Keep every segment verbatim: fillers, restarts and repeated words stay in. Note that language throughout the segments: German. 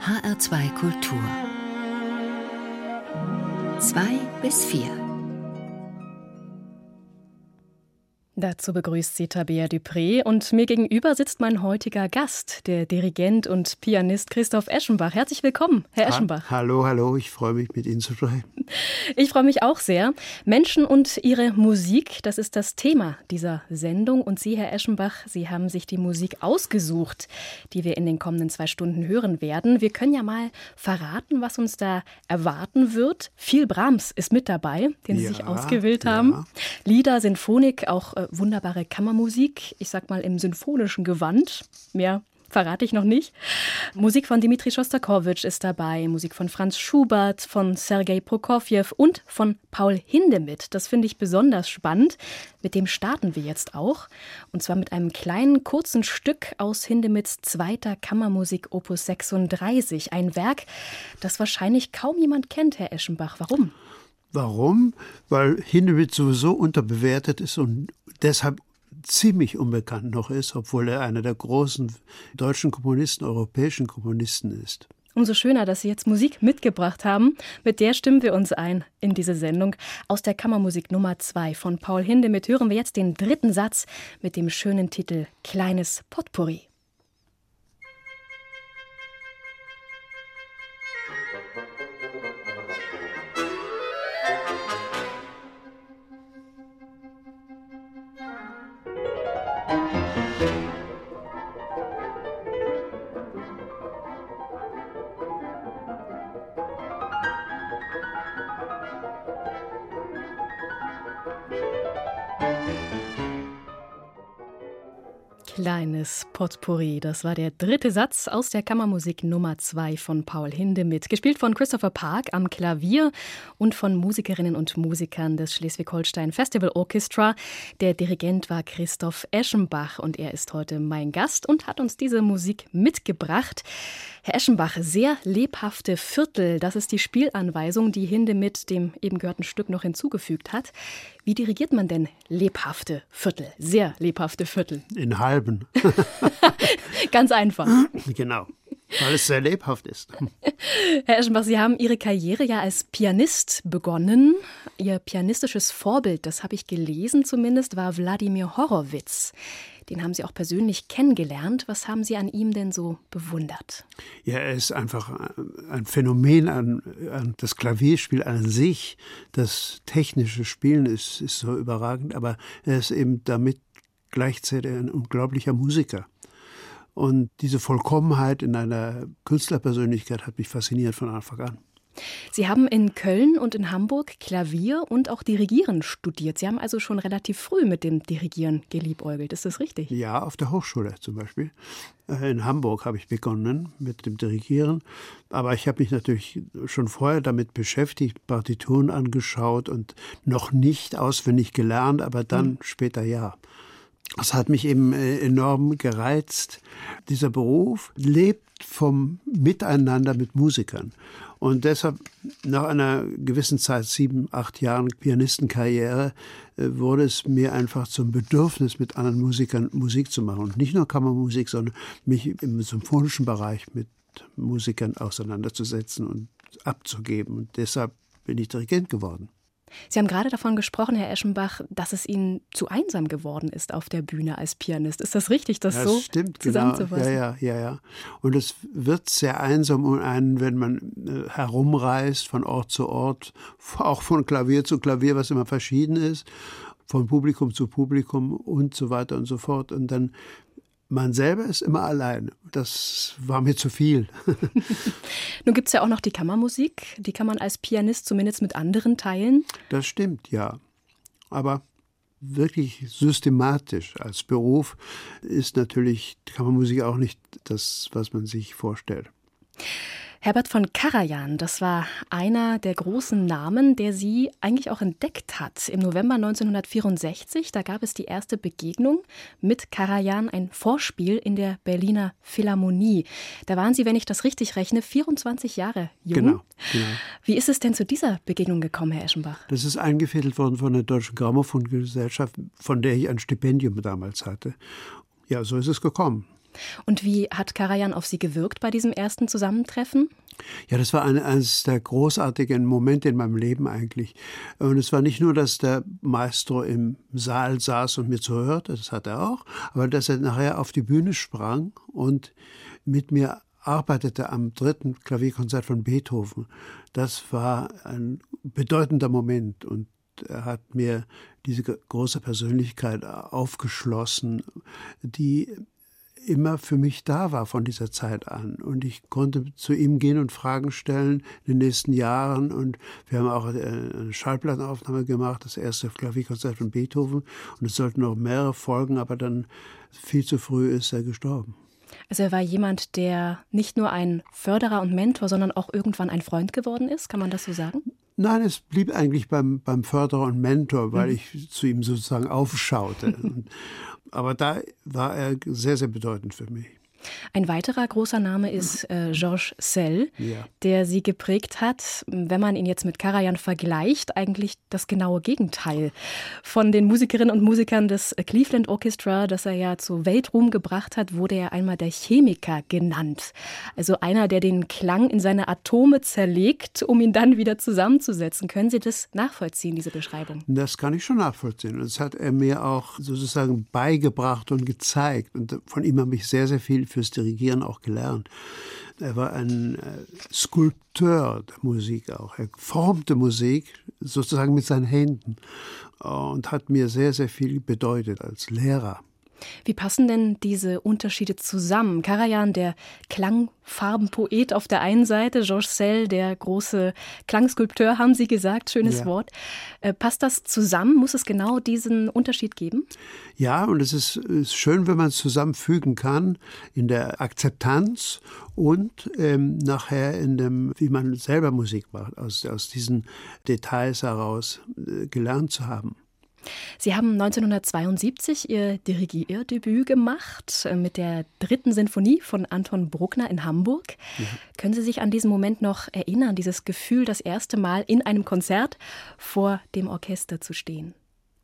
H R zwei Kultur. Zwei bis vier. Dazu begrüßt sie Tabea Dupré und mir gegenüber sitzt mein heutiger Gast, der Dirigent und Pianist Christoph Eschenbach. Herzlich willkommen, Herr Eschenbach. Ha- hallo, hallo, ich freue mich, mit Ihnen zu sprechen. Ich freue mich auch sehr. Menschen und ihre Musik, das ist das Thema dieser Sendung. Und Sie, Herr Eschenbach, Sie haben sich die Musik ausgesucht, die wir in den kommenden zwei Stunden hören werden. Wir können ja mal verraten, was uns da erwarten wird. Viel Brahms ist mit dabei, den Sie Ja, sich ausgewählt haben. ja. Lieder, Sinfonik, auch äh, wunderbare Kammermusik, ich sag mal im symphonischen Gewand. Mehr verrate ich noch nicht. Musik von Dmitri Schostakowitsch ist dabei, Musik von Franz Schubert, von Sergei Prokofjew und von Paul Hindemith. Das finde ich besonders spannend. Mit dem starten wir jetzt auch. Und zwar mit einem kleinen, kurzen Stück aus Hindemiths zweiter Kammermusik Opus sechsunddreißig. Ein Werk, das wahrscheinlich kaum jemand kennt, Herr Eschenbach. Warum? Warum? Weil Hindemith sowieso unterbewertet ist und deshalb ziemlich unbekannt noch ist, obwohl er einer der großen deutschen Komponisten, europäischen Komponisten ist. Umso schöner, dass Sie jetzt Musik mitgebracht haben. Mit der stimmen wir uns ein in diese Sendung. Aus der Kammermusik Nummer zwei von Paul Hindemith hören wir jetzt den dritten Satz mit dem schönen Titel Kleines Potpourri. Kleines Potpourri, das war der dritte Satz aus der Kammermusik Nummer zwei von Paul Hindemith, gespielt von Christopher Park am Klavier und von Musikerinnen und Musikern des Schleswig-Holstein Festival Orchestra. Der Dirigent war Christoph Eschenbach und er ist heute mein Gast und hat uns diese Musik mitgebracht. Herr Eschenbach, sehr lebhafte Viertel, das ist die Spielanweisung, die Hindemith dem eben gehörten Stück noch hinzugefügt hat. Wie dirigiert man denn lebhafte Viertel, sehr lebhafte Viertel? In halben. Ganz einfach. Genau, weil es sehr lebhaft ist. Herr Eschenbach, Sie haben Ihre Karriere ja als Pianist begonnen. Ihr pianistisches Vorbild, das habe ich gelesen zumindest, war Wladimir Horowitz. Den haben Sie auch persönlich kennengelernt. Was haben Sie an ihm denn so bewundert? Ja, er ist einfach ein Phänomen an, an das Klavierspiel an sich. Das technische Spielen ist, ist so überragend, aber er ist eben damit gleichzeitig ein unglaublicher Musiker. Und diese Vollkommenheit in einer Künstlerpersönlichkeit hat mich fasziniert von Anfang an. Sie haben in Köln und in Hamburg Klavier und auch Dirigieren studiert. Sie haben also schon relativ früh mit dem Dirigieren geliebäugelt. Ist das richtig? Ja, auf der Hochschule zum Beispiel. In Hamburg habe ich begonnen mit dem Dirigieren. Aber ich habe mich natürlich schon vorher damit beschäftigt, Partituren angeschaut und noch nicht auswendig gelernt, aber dann mhm. später ja. Das hat mich eben enorm gereizt. Dieser Beruf lebt vom Miteinander mit Musikern. Und deshalb, nach einer gewissen Zeit, sieben, acht Jahren Pianistenkarriere, wurde es mir einfach zum Bedürfnis, mit anderen Musikern Musik zu machen. Und nicht nur Kammermusik, sondern mich im symphonischen Bereich mit Musikern auseinanderzusetzen und abzugeben. Und deshalb bin ich Dirigent geworden. Sie haben gerade davon gesprochen, Herr Eschenbach, dass es Ihnen zu einsam geworden ist auf der Bühne als Pianist. Ist das richtig, das ja, so das stimmt, zusammenzufassen? Genau. Ja, ja, ja, ja. Und es wird sehr einsam um einen, wenn man äh, herumreist von Ort zu Ort, auch von Klavier zu Klavier, was immer verschieden ist, von Publikum zu Publikum und so weiter und so fort. Und dann man selber ist immer allein. Das war mir zu viel. Nun gibt es ja auch noch die Kammermusik. Die kann man als Pianist zumindest mit anderen teilen. Das stimmt, ja. Aber wirklich systematisch als Beruf ist natürlich Kammermusik auch nicht das, was man sich vorstellt. Herbert von Karajan, das war einer der großen Namen, der Sie eigentlich auch entdeckt hat. Im November neunzehnhundertvierundsechzig, da gab es die erste Begegnung mit Karajan, ein Vorspiel in der Berliner Philharmonie. Da waren Sie, wenn ich das richtig rechne, vierundzwanzig Jahre jung. Genau, genau. Wie ist es denn zu dieser Begegnung gekommen, Herr Eschenbach? Das ist eingefädelt worden von der Deutschen Grammophongesellschaft, von der ich ein Stipendium damals hatte. Ja, so ist es gekommen. Und wie hat Karajan auf Sie gewirkt bei diesem ersten Zusammentreffen? Ja, das war eine, eines der großartigen Momente in meinem Leben eigentlich. Und es war nicht nur, dass der Maestro im Saal saß und mir zuhörte, das hat er auch, aber dass er nachher auf die Bühne sprang und mit mir arbeitete am dritten Klavierkonzert von Beethoven. Das war ein bedeutender Moment und er hat mir diese große Persönlichkeit aufgeschlossen, die immer für mich da war von dieser Zeit an. Und ich konnte zu ihm gehen und Fragen stellen in den nächsten Jahren. Und wir haben auch eine Schallplattenaufnahme gemacht, das erste Klavierkonzert von Beethoven. Und es sollten noch mehrere folgen, aber dann viel zu früh ist er gestorben. Also er war jemand, der nicht nur ein Förderer und Mentor, sondern auch irgendwann ein Freund geworden ist. Kann man das so sagen? Nein, es blieb eigentlich beim, beim Förderer und Mentor, weil mhm. ich zu ihm sozusagen aufschaute. und, aber da war er sehr, sehr bedeutend für mich. Ein weiterer großer Name ist äh, Georges Szell, ja. der Sie geprägt hat, wenn man ihn jetzt mit Karajan vergleicht, eigentlich das genaue Gegenteil. Von den Musikerinnen und Musikern des Cleveland Orchestra, das er ja zu Weltruhm gebracht hat, wurde er einmal der Chemiker genannt. Also einer, der den Klang in seine Atome zerlegt, um ihn dann wieder zusammenzusetzen. Können Sie das nachvollziehen, diese Beschreibung? Das kann ich schon nachvollziehen. Das hat er mir auch sozusagen beigebracht und gezeigt. Und von ihm habe ich sehr, sehr viel fürs Dirigieren auch gelernt. Er war ein äh, Skulpteur der Musik auch. Er formte Musik sozusagen mit seinen Händen und hat mir sehr, sehr viel bedeutet als Lehrer. Wie passen denn diese Unterschiede zusammen? Karajan, der Klangfarbenpoet auf der einen Seite, Georges Szell, der große Klangskulpteur, haben Sie gesagt, schönes ja. Wort. Äh, passt das zusammen? Muss es genau diesen Unterschied geben? Ja, und es ist, ist schön, wenn man es zusammenfügen kann in der Akzeptanz und ähm, nachher in dem, wie man selber Musik macht, aus, aus diesen Details heraus äh, gelernt zu haben. Sie haben neunzehnhundertzweiundsiebzig Ihr Dirigierdebüt gemacht mit der dritten Sinfonie von Anton Bruckner in Hamburg. Ja. Können Sie sich an diesen Moment noch erinnern, dieses Gefühl, das erste Mal in einem Konzert vor dem Orchester zu stehen?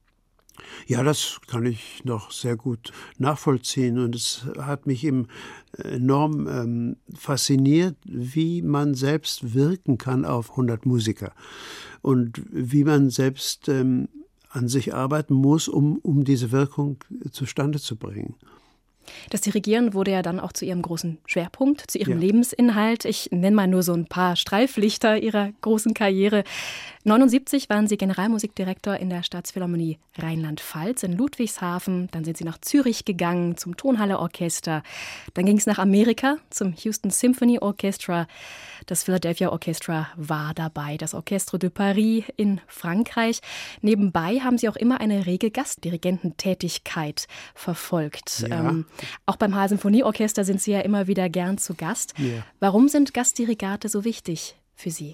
Ja, das kann ich noch sehr gut nachvollziehen und es hat mich eben enorm ähm, fasziniert, wie man selbst wirken kann auf hundert Musiker und wie man selbst ähm, an sich arbeiten muss, um, um diese Wirkung zustande zu bringen. Das Dirigieren wurde ja dann auch zu Ihrem großen Schwerpunkt, zu Ihrem ja. Lebensinhalt. Ich nenne mal nur so ein paar Streiflichter Ihrer großen Karriere. neunundsiebzig waren Sie Generalmusikdirektor in der Staatsphilharmonie Rheinland-Pfalz in Ludwigshafen. Dann sind Sie nach Zürich gegangen zum Tonhalle Orchester. Dann ging es nach Amerika zum Houston Symphony Orchestra. Das Philadelphia Orchestra war dabei, das Orchestre de Paris in Frankreich. Nebenbei haben Sie auch immer eine rege Gastdirigententätigkeit verfolgt. Ja. Ähm, auch beim H-Symphonieorchester sind Sie ja immer wieder gern zu Gast. Ja. Warum sind Gastdirigate so wichtig für Sie?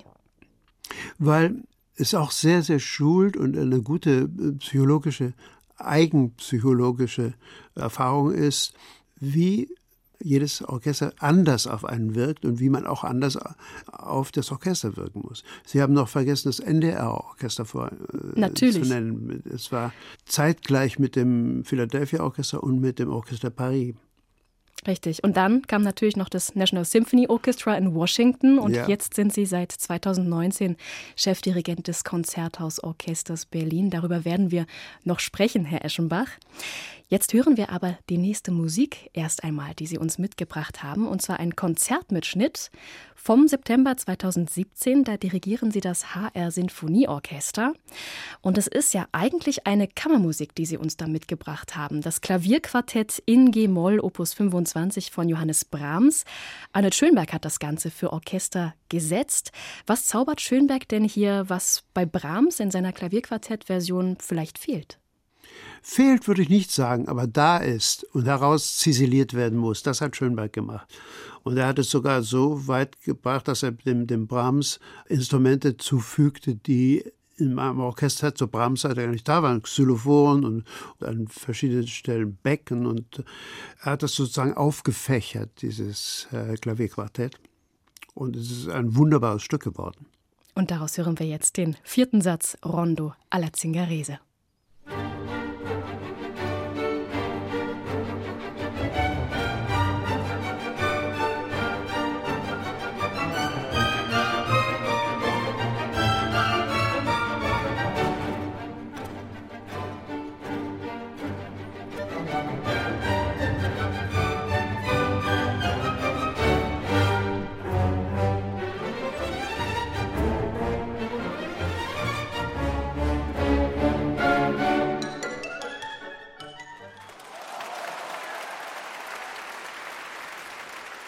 Weil es auch sehr, sehr schult und eine gute psychologische, eigenpsychologische Erfahrung ist, wie jedes Orchester anders auf einen wirkt und wie man auch anders auf das Orchester wirken muss. Sie haben noch vergessen, das N D R-Orchester vor, äh, zu nennen. Es war zeitgleich mit dem Philadelphia Orchester und mit dem Orchester Paris. Richtig. Und dann kam natürlich noch das National Symphony Orchestra in Washington und ja. jetzt sind Sie seit zweitausendneunzehn Chefdirigent des Konzerthausorchesters Berlin. Darüber werden wir noch sprechen, Herr Eschenbach. Jetzt hören wir aber die nächste Musik erst einmal, die Sie uns mitgebracht haben, und zwar ein Konzertmitschnitt vom September zweitausendsiebzehn. Da dirigieren Sie das H R-Sinfonieorchester. Und es ist ja eigentlich eine Kammermusik, die Sie uns da mitgebracht haben. Das Klavierquartett in G-Moll, Opus fünfundzwanzig von Johannes Brahms. Arnold Schönberg hat das Ganze für Orchester gesetzt. Was zaubert Schönberg denn hier, was bei Brahms in seiner Klavierquartettversion vielleicht fehlt? Fehlt, würde ich nicht sagen, aber da ist und daraus ziseliert werden muss. Das hat Schönberg gemacht. Und er hat es sogar so weit gebracht, dass er dem, dem Brahms Instrumente zufügte, die in einem Orchester zur Brahms-Zeit gar nicht da waren. Xylophon und, und an verschiedenen Stellen Becken. Und er hat das sozusagen aufgefächert, dieses äh, Klavierquartett. Und es ist ein wunderbares Stück geworden. Und daraus hören wir jetzt den vierten Satz Rondo alla Zingarese.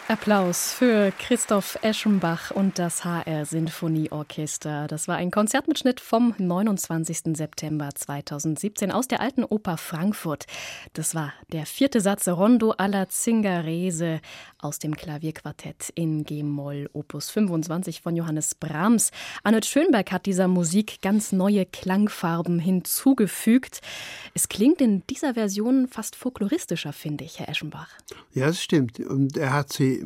Applaus für Christoph Eschenbach und das H R Sinfonieorchester. Das war ein Konzertmitschnitt vom neunundzwanzigsten September zweitausendsiebzehn aus der Alten Oper Frankfurt. Das war der vierte Satz Rondo alla Zingarese aus dem Klavierquartett in G-Moll, Opus fünfundzwanzig von Johannes Brahms. Arnold Schönberg hat dieser Musik ganz neue Klangfarben hinzugefügt. Es klingt in dieser Version fast folkloristischer, finde ich, Herr Eschenbach. Ja, das stimmt. Und er hat sie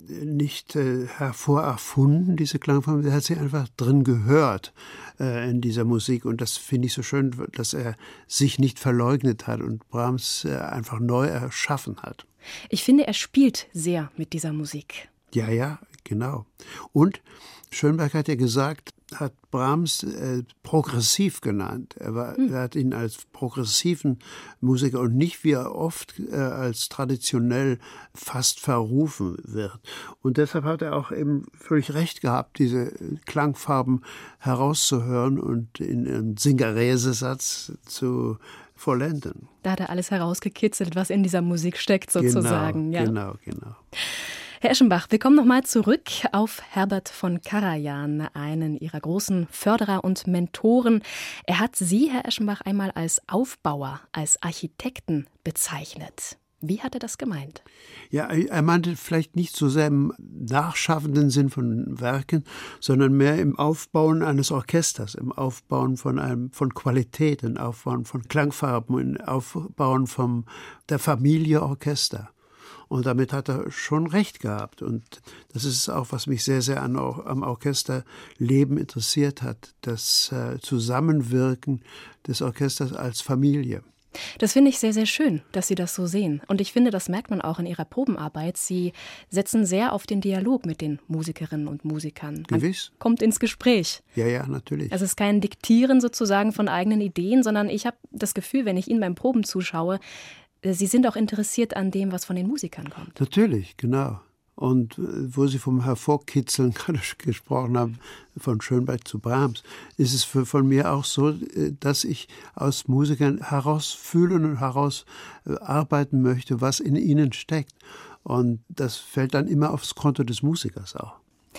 nicht äh, hervorerfunden, diese Klangfarben, er hat sie einfach drin gehört äh, in dieser Musik. Und das finde ich so schön, dass er sich nicht verleugnet hat und Brahms äh, einfach neu erschaffen hat. Ich finde, er spielt sehr mit dieser Musik. Ja, ja, genau. Und Schönberg hat ja gesagt, hat Brahms äh, progressiv genannt. Er, war, hm. er hat ihn als progressiven Musiker und nicht wie er oft äh, als traditionell fast verrufen wird. Und deshalb hat er auch eben völlig recht gehabt, diese Klangfarben herauszuhören und in einem Zingarese-Satz zu vollenden. Da hat er alles herausgekitzelt, was in dieser Musik steckt, sozusagen. Genau, ja. genau, genau. Herr Eschenbach, wir kommen nochmal zurück auf Herbert von Karajan, einen Ihrer großen Förderer und Mentoren. Er hat Sie, Herr Eschenbach, einmal als Aufbauer, als Architekten bezeichnet. Wie hat er das gemeint? Ja, er meinte vielleicht nicht so sehr im nachschaffenden Sinn von Werken, sondern mehr im Aufbauen eines Orchesters, im Aufbauen von einem, von Qualität, im Aufbauen von Klangfarben, im Aufbauen von der Familie Orchester. Und damit hat er schon recht gehabt. Und das ist auch, was mich sehr, sehr an, am Orchesterleben interessiert hat, das äh, Zusammenwirken des Orchesters als Familie. Das finde ich sehr, sehr schön, dass Sie das so sehen. Und ich finde, das merkt man auch in Ihrer Probenarbeit. Sie setzen sehr auf den Dialog mit den Musikerinnen und Musikern. Man Gewiss. Kommt ins Gespräch. Ja, ja, natürlich. Also es ist kein Diktieren sozusagen von eigenen Ideen, sondern ich habe das Gefühl, wenn ich Ihnen beim Proben zuschaue, Sie sind auch interessiert an dem, was von den Musikern kommt. Natürlich, genau. Und wo Sie vom Hervorkitzeln gerade gesprochen haben, von Schönberg zu Brahms, ist es für, von mir auch so, dass ich aus Musikern herausfühlen und herausarbeiten möchte, was in ihnen steckt. Und das fällt dann immer aufs Konto des Musikers auch.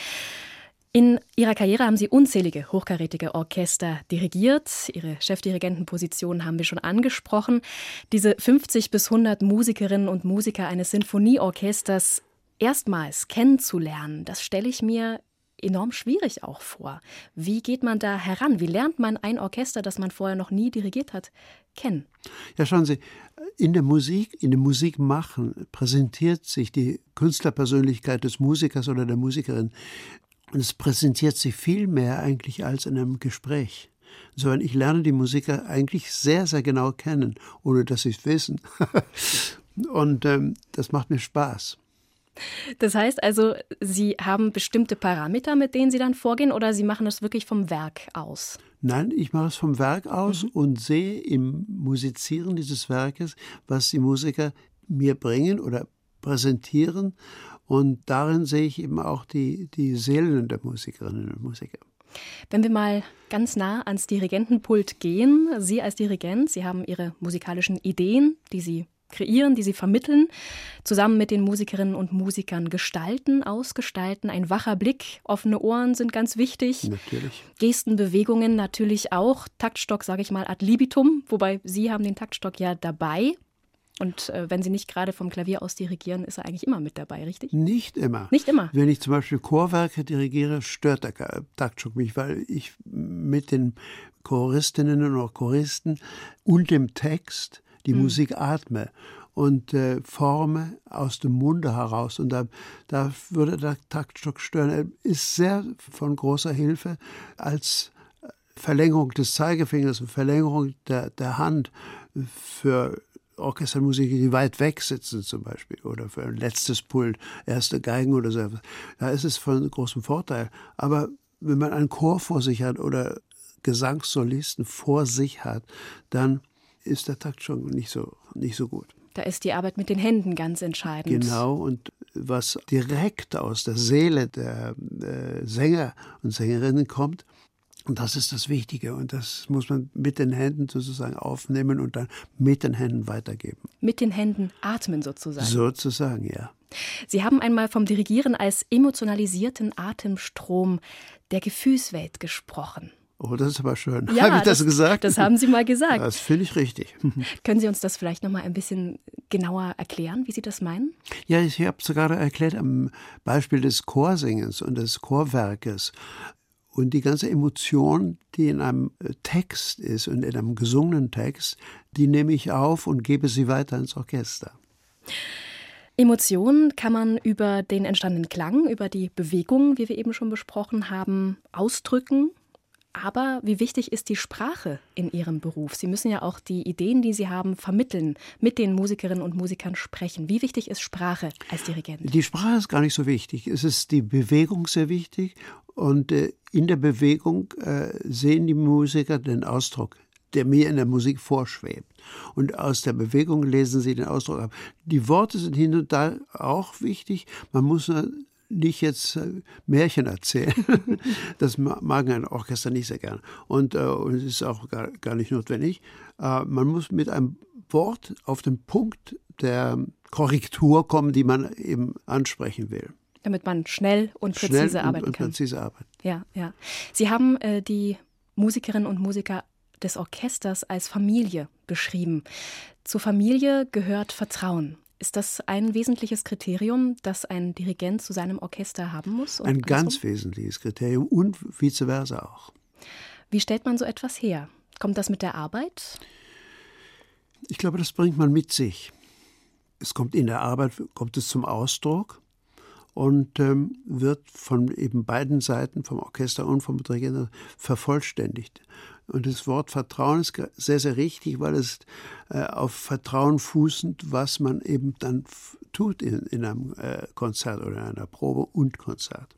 In Ihrer Karriere haben Sie unzählige hochkarätige Orchester dirigiert. Ihre Chefdirigentenposition haben wir schon angesprochen. Diese fünfzig bis hundert Musikerinnen und Musiker eines Sinfonieorchesters erstmals kennenzulernen, das stelle ich mir enorm schwierig auch vor. Wie geht man da heran? Wie lernt man ein Orchester, das man vorher noch nie dirigiert hat, kennen? Ja, schauen Sie, in der Musik, in dem Musikmachen präsentiert sich die Künstlerpersönlichkeit des Musikers oder der Musikerin. Und es präsentiert sich viel mehr eigentlich als in einem Gespräch. Sondern ich lerne die Musiker eigentlich sehr, sehr genau kennen, ohne dass sie es wissen. Und ähm, das macht mir Spaß. Das heißt also, Sie haben bestimmte Parameter, mit denen Sie dann vorgehen, oder Sie machen das wirklich vom Werk aus? Nein, ich mache es vom Werk aus Mhm. und sehe im Musizieren dieses Werkes, was die Musiker mir bringen oder präsentieren. Und darin sehe ich eben auch die, die Seelen der Musikerinnen und Musiker. Wenn wir mal ganz nah ans Dirigentenpult gehen, Sie als Dirigent, Sie haben Ihre musikalischen Ideen, die Sie kreieren, die Sie vermitteln, zusammen mit den Musikerinnen und Musikern gestalten, ausgestalten. Ein wacher Blick, offene Ohren sind ganz wichtig. Natürlich. Gesten, Bewegungen natürlich auch. Taktstock, sage ich mal, ad libitum, wobei Sie haben den Taktstock ja dabei. Und äh, wenn Sie nicht gerade vom Klavier aus dirigieren, ist er eigentlich immer mit dabei, richtig? Nicht immer. Nicht immer. Wenn ich zum Beispiel Chorwerke dirigiere, stört der Taktstock mich, weil ich mit den Choristinnen und auch Choristen und dem Text die mhm. Musik atme und äh, forme aus dem Munde heraus. Und da, da würde der Taktstock stören. Er ist sehr von großer Hilfe als Verlängerung des Zeigefingers und Verlängerung der, der Hand für Orchestermusiker, die weit weg sitzen zum Beispiel, oder für ein letztes Pult, erste Geigen oder so. Da ist es von großem Vorteil. Aber wenn man einen Chor vor sich hat oder Gesangssolisten vor sich hat, dann ist der Takt schon nicht so, nicht so gut. Da ist die Arbeit mit den Händen ganz entscheidend. Genau, und was direkt aus der Seele der äh, Sänger und Sängerinnen kommt, und das ist das Wichtige. Und das muss man mit den Händen sozusagen aufnehmen und dann mit den Händen weitergeben. Mit den Händen atmen sozusagen. Sozusagen, ja. Sie haben einmal vom Dirigieren als emotionalisierten Atemstrom der Gefühlswelt gesprochen. Oh, das ist aber schön. Ja, habe ich das, das gesagt? Das haben Sie mal gesagt. Das finde ich richtig. Können Sie uns das vielleicht noch mal ein bisschen genauer erklären, wie Sie das meinen? Ja, ich habe es gerade erklärt am Beispiel des Chorsingens und des Chorwerkes. Und die ganze Emotion, die in einem Text ist und in einem gesungenen Text, die nehme ich auf und gebe sie weiter ins Orchester. Emotionen kann man über den entstandenen Klang, über die Bewegung, wie wir eben schon besprochen haben, ausdrücken. Aber wie wichtig ist die Sprache in Ihrem Beruf? Sie müssen ja auch die Ideen, die Sie haben, vermitteln, mit den Musikerinnen und Musikern sprechen. Wie wichtig ist Sprache als Dirigent? Die Sprache ist gar nicht so wichtig. Es ist die Bewegung sehr wichtig. Und äh, in der Bewegung äh, sehen die Musiker den Ausdruck, der mir in der Musik vorschwebt. Und aus der Bewegung lesen sie den Ausdruck ab. Die Worte sind hin und da auch wichtig. Man muss nicht jetzt Märchen erzählen. Das mag ein Orchester nicht sehr gern. Und es äh, ist auch gar, gar nicht notwendig. Äh, man muss mit einem Wort auf den Punkt der Korrektur kommen, die man eben ansprechen will. Damit man schnell und präzise schnell arbeiten und, und kann. Präzise arbeiten. Ja, ja. Sie haben äh, die Musikerinnen und Musiker des Orchesters als Familie beschrieben. Zur Familie gehört Vertrauen. Ist das ein wesentliches Kriterium, das ein Dirigent zu seinem Orchester haben muss? Ein ganz wesentliches Kriterium und vice versa auch. Wie stellt man so etwas her? Kommt das mit der Arbeit? Ich glaube, das bringt man mit sich. Es kommt in der Arbeit, kommt es zum Ausdruck und ähm, wird von eben beiden Seiten, vom Orchester und vom Dirigenten, vervollständigt. Und das Wort Vertrauen ist sehr, sehr richtig, weil es äh, auf Vertrauen fußend, was man eben dann f- tut in, in einem äh, Konzert oder in einer Probe und Konzert.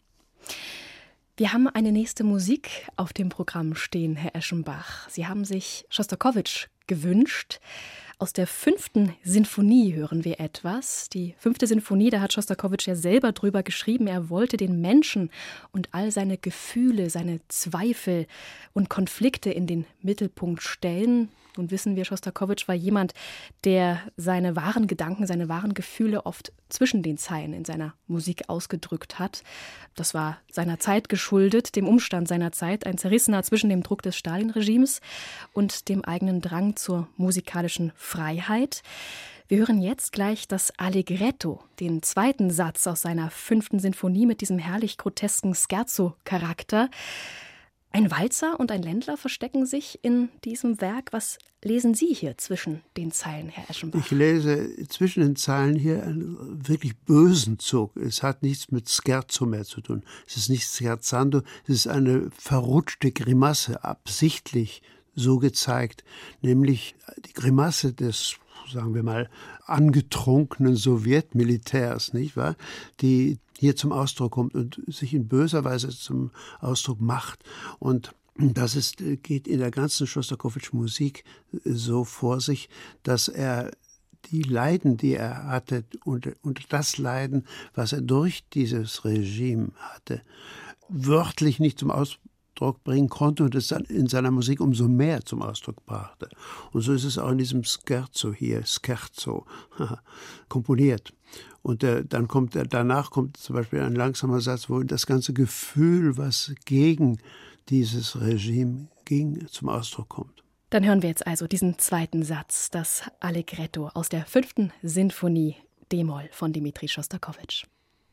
Wir haben eine nächste Musik auf dem Programm stehen, Herr Eschenbach. Sie haben sich Schostakowitsch gewünscht. Aus der fünften Sinfonie hören wir etwas. Die fünfte Sinfonie, da hat Schostakowitsch ja selber drüber geschrieben, er wollte den Menschen und all seine Gefühle, seine Zweifel und Konflikte in den Mittelpunkt stellen. Nun wissen wir, Schostakowitsch war jemand, der seine wahren Gedanken, seine wahren Gefühle oft zwischen den Zeilen in seiner Musik ausgedrückt hat. Das war seiner Zeit geschuldet, dem Umstand seiner Zeit, ein Zerrissener zwischen dem Druck des Stalin-Regimes und dem eigenen Drang zur musikalischen Freiheit. Wir hören jetzt gleich das Allegretto, den zweiten Satz aus seiner fünften Sinfonie mit diesem herrlich grotesken Scherzo-Charakter. Ein Walzer und ein Ländler verstecken sich in diesem Werk. Was lesen Sie hier zwischen den Zeilen, Herr Eschenbach? Ich lese zwischen den Zeilen hier einen wirklich bösen Zug. Es hat nichts mit Scherzo mehr zu tun. Es ist nicht scherzando, es ist eine verrutschte Grimasse, absichtlich so gezeigt. Nämlich die Grimasse des, sagen wir mal, angetrunkenen Sowjetmilitärs, nicht wahr? Die hier zum Ausdruck kommt und sich in böser Weise zum Ausdruck macht. Und das ist, geht in der ganzen Schostakowitsch-Musik so vor sich, dass er die Leiden, die er hatte und, und das Leiden, was er durch dieses Regime hatte, wörtlich nicht zum Ausdruck bringen konnte und es dann in seiner Musik umso mehr zum Ausdruck brachte. Und so ist es auch in diesem Scherzo hier, Scherzo, komponiert. Und äh, dann kommt, äh, danach kommt zum Beispiel ein langsamer Satz, wo das ganze Gefühl, was gegen dieses Regime ging, zum Ausdruck kommt. Dann hören wir jetzt also diesen zweiten Satz, das Allegretto aus der fünften Sinfonie D-Moll von Dmitri Schostakowitsch.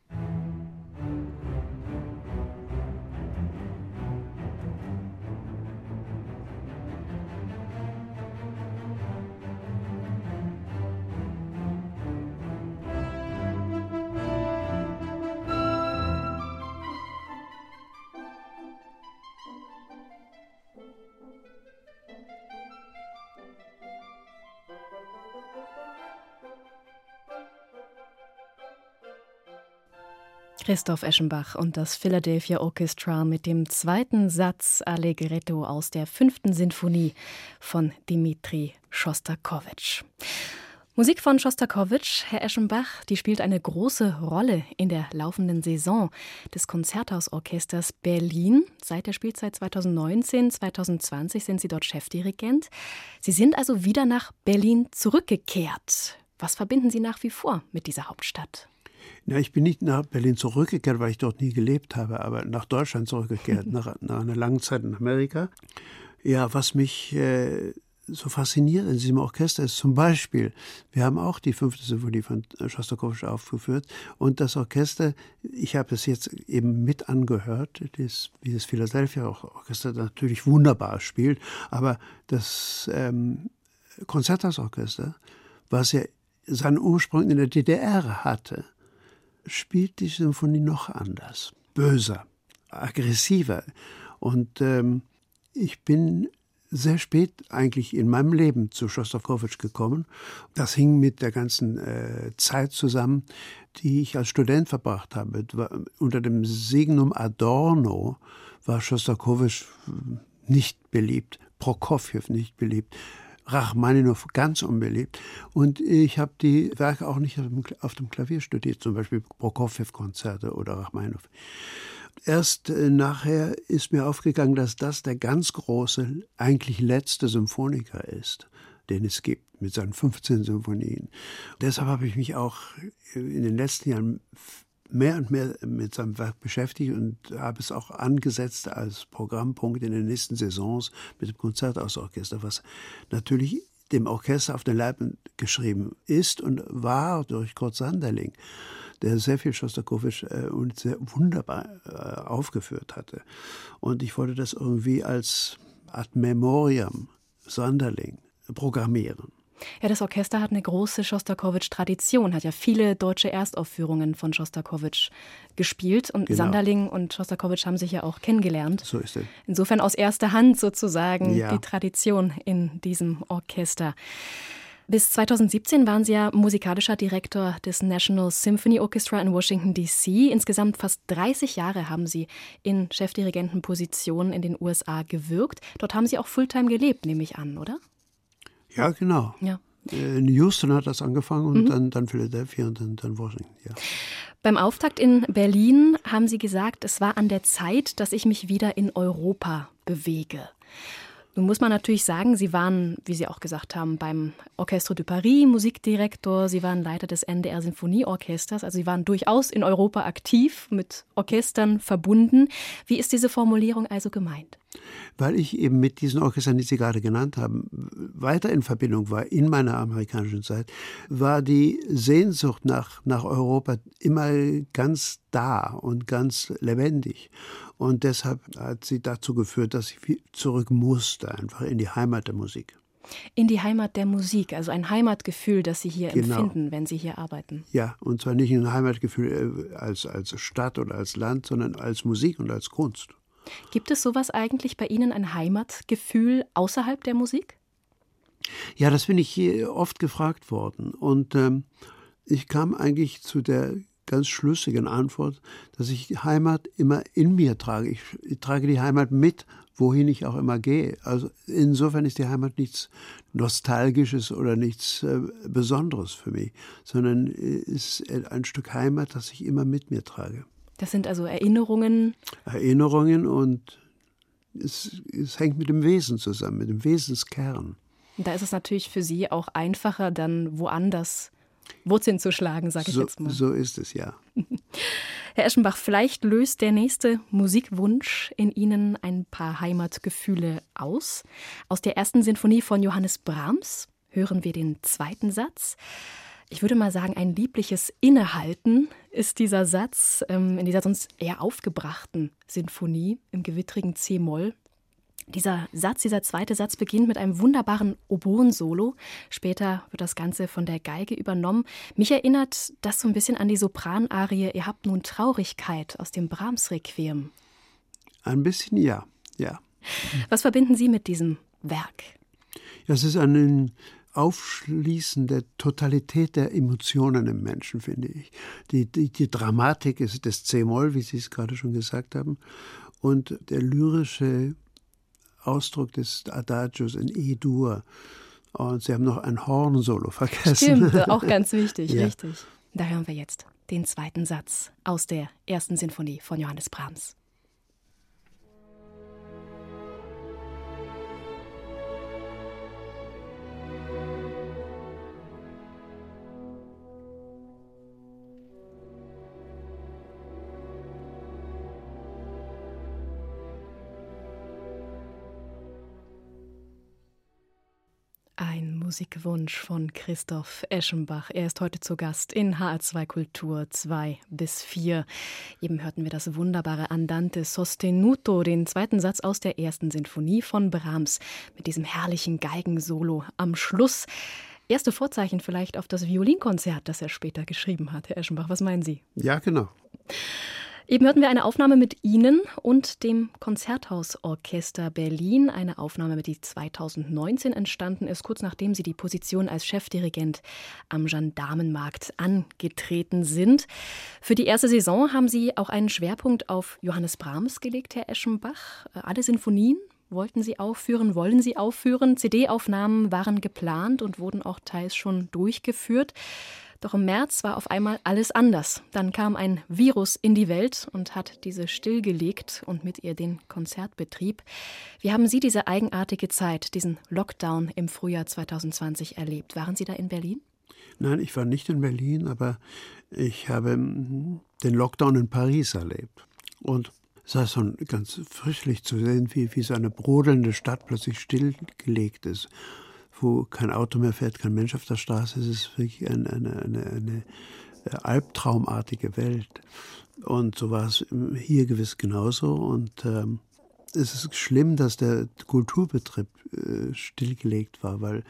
Christoph Eschenbach und das Philadelphia Orchestra mit dem zweiten Satz Allegretto aus der fünften Sinfonie von Dmitri Schostakowitsch. Musik von Schostakowitsch, Herr Eschenbach, die spielt eine große Rolle in der laufenden Saison des Konzerthausorchesters Berlin. Seit der Spielzeit zweitausendneunzehn zweitausendzwanzig sind Sie dort Chefdirigent. Sie sind also wieder nach Berlin zurückgekehrt. Was verbinden Sie nach wie vor mit dieser Hauptstadt? Na, ich bin nicht nach Berlin zurückgekehrt, weil ich dort nie gelebt habe, aber nach Deutschland zurückgekehrt, nach, nach einer langen Zeit in Amerika. Ja, was mich äh, so fasziniert in diesem Orchester ist zum Beispiel, wir haben auch die fünfte Symphonie von Schostakowitsch aufgeführt und das Orchester, ich habe es jetzt eben mit angehört, das, wie das Philadelphia Orchester natürlich wunderbar spielt, aber das ähm, Konzerthausorchester, was ja seinen Ursprung in der D D R hatte, spielt die Symphonie noch anders, böser, aggressiver. Und ähm, ich bin sehr spät eigentlich in meinem Leben zu Schostakowitsch gekommen. Das hing mit der ganzen äh, Zeit zusammen, die ich als Student verbracht habe. Unter dem Signum Adorno war Schostakowitsch nicht beliebt, Prokofjew nicht beliebt, Rachmaninow ganz unbeliebt. Und ich habe die Werke auch nicht auf dem, auf dem Klavier studiert, zum Beispiel Prokofjew-Konzerte oder Rachmaninow. Erst äh, nachher ist mir aufgegangen, dass das der ganz große, eigentlich letzte Symphoniker ist, den es gibt, mit seinen fünfzehn Symphonien. Deshalb habe ich mich auch in den letzten Jahren mehr und mehr mit seinem Werk beschäftigt und habe es auch angesetzt als Programmpunkt in den nächsten Saisons mit dem Konzerthausorchester, was natürlich dem Orchester auf den Leib geschrieben ist und war durch Kurt Sanderling, der sehr viel Schostakowitsch äh, und sehr wunderbar äh, aufgeführt hatte. Und ich wollte das irgendwie als Ad Memoriam Sanderling programmieren. Ja, das Orchester hat eine große Schostakowitsch-Tradition, hat ja viele deutsche Erstaufführungen von Schostakowitsch gespielt. Und genau. Sanderling und Schostakowitsch haben sich ja auch kennengelernt. So ist es. Insofern aus erster Hand sozusagen ja. die Tradition in diesem Orchester. Bis zweitausendsiebzehn waren Sie ja musikalischer Direktor des National Symphony Orchestra in Washington, D C Insgesamt fast dreißig Jahre haben Sie in Chefdirigentenpositionen in den U S A gewirkt. Dort haben Sie auch Fulltime gelebt, nehme ich an, oder? Ja, genau. Ja. In Houston hat das angefangen und mhm. dann, dann Philadelphia und dann, dann Washington. Ja. Beim Auftakt in Berlin haben Sie gesagt, es war an der Zeit, dass ich mich wieder in Europa bewege. Nun muss man natürlich sagen, Sie waren, wie Sie auch gesagt haben, beim Orchestre de Paris Musikdirektor, Sie waren Leiter des N D R Sinfonieorchesters, also Sie waren durchaus in Europa aktiv, mit Orchestern verbunden. Wie ist diese Formulierung also gemeint? Weil ich eben mit diesen Orchestern, die Sie gerade genannt haben, weiter in Verbindung war in meiner amerikanischen Zeit, war die Sehnsucht nach, nach Europa immer ganz da und ganz lebendig. Und deshalb hat sie dazu geführt, dass ich zurück musste, einfach in die Heimat der Musik. In die Heimat der Musik, also ein Heimatgefühl, das Sie hier genau. empfinden, wenn Sie hier arbeiten. Ja, und zwar nicht ein Heimatgefühl als, als Stadt oder als Land, sondern als Musik und als Kunst. Gibt es sowas eigentlich bei Ihnen, ein Heimatgefühl außerhalb der Musik? Ja, das bin ich hier oft gefragt worden. Und ähm, ich kam eigentlich zu der ganz schlüssigen Antwort, dass ich die Heimat immer in mir trage. Ich, ich trage die Heimat mit, wohin ich auch immer gehe. Also insofern ist die Heimat nichts Nostalgisches oder nichts äh, Besonderes für mich, sondern ist ein Stück Heimat, das ich immer mit mir trage. Das sind also Erinnerungen? Erinnerungen und es, es hängt mit dem Wesen zusammen, mit dem Wesenskern. Und da ist es natürlich für Sie auch einfacher, dann woanders Wurzeln zu schlagen, sage ich so, jetzt mal. So ist es, ja. Herr Eschenbach, vielleicht löst der nächste Musikwunsch in Ihnen ein paar Heimatgefühle aus. Aus der ersten Sinfonie von Johannes Brahms hören wir den zweiten Satz. Ich würde mal sagen, ein liebliches Innehalten ist dieser Satz ähm, in dieser sonst eher aufgebrachten Sinfonie im gewittrigen C-Moll. Dieser Satz, dieser zweite Satz beginnt mit einem wunderbaren Oboen-Solo. Später wird das Ganze von der Geige übernommen. Mich erinnert das so ein bisschen an die Sopranarie Ihr habt nun Traurigkeit aus dem Brahms-Requiem. Ein bisschen ja, ja. Was verbinden Sie mit diesem Werk? Ja, es ist ein Aufschließen der Totalität der Emotionen im Menschen, finde ich. Die, die, die Dramatik ist des C-Moll, wie Sie es gerade schon gesagt haben, und der lyrische Ausdruck des Adagios in E-Dur. Und Sie haben noch ein Hornsolo vergessen. Stimmt, auch ganz wichtig, ja. Richtig. Da hören wir jetzt den zweiten Satz aus der ersten Sinfonie von Johannes Brahms. Ein Musikwunsch von Christoph Eschenbach. Er ist heute zu Gast in H R zwei Kultur zwei bis vier. Eben hörten wir das wunderbare Andante sostenuto, den zweiten Satz aus der ersten Sinfonie von Brahms, mit diesem herrlichen Geigensolo am Schluss. Erste Vorzeichen vielleicht auf das Violinkonzert, das er später geschrieben hat. Herr Eschenbach, was meinen Sie? Ja, genau. Eben hörten wir eine Aufnahme mit Ihnen und dem Konzerthausorchester Berlin. Eine Aufnahme, die zweitausendneunzehn entstanden ist, kurz nachdem Sie die Position als Chefdirigent am Gendarmenmarkt angetreten sind. Für die erste Saison haben Sie auch einen Schwerpunkt auf Johannes Brahms gelegt, Herr Eschenbach. Alle Sinfonien wollten Sie aufführen, wollen Sie aufführen. C D-Aufnahmen waren geplant und wurden auch teils schon durchgeführt. Doch im März war auf einmal alles anders. Dann kam ein Virus in die Welt und hat diese stillgelegt und mit ihr den Konzertbetrieb. Wie haben Sie diese eigenartige Zeit, diesen Lockdown im Frühjahr zweitausendzwanzig erlebt? Waren Sie da in Berlin? Nein, ich war nicht in Berlin, aber ich habe den Lockdown in Paris erlebt. Und es war schon ganz fürchterlich zu sehen, wie, wie so eine brodelnde Stadt plötzlich stillgelegt ist, wo kein Auto mehr fährt, kein Mensch auf der Straße. Es ist wirklich eine, eine, eine, eine albtraumartige Welt. Und so war es hier gewiss genauso. Und ähm, es ist schlimm, dass der Kulturbetrieb äh, stillgelegt war, weil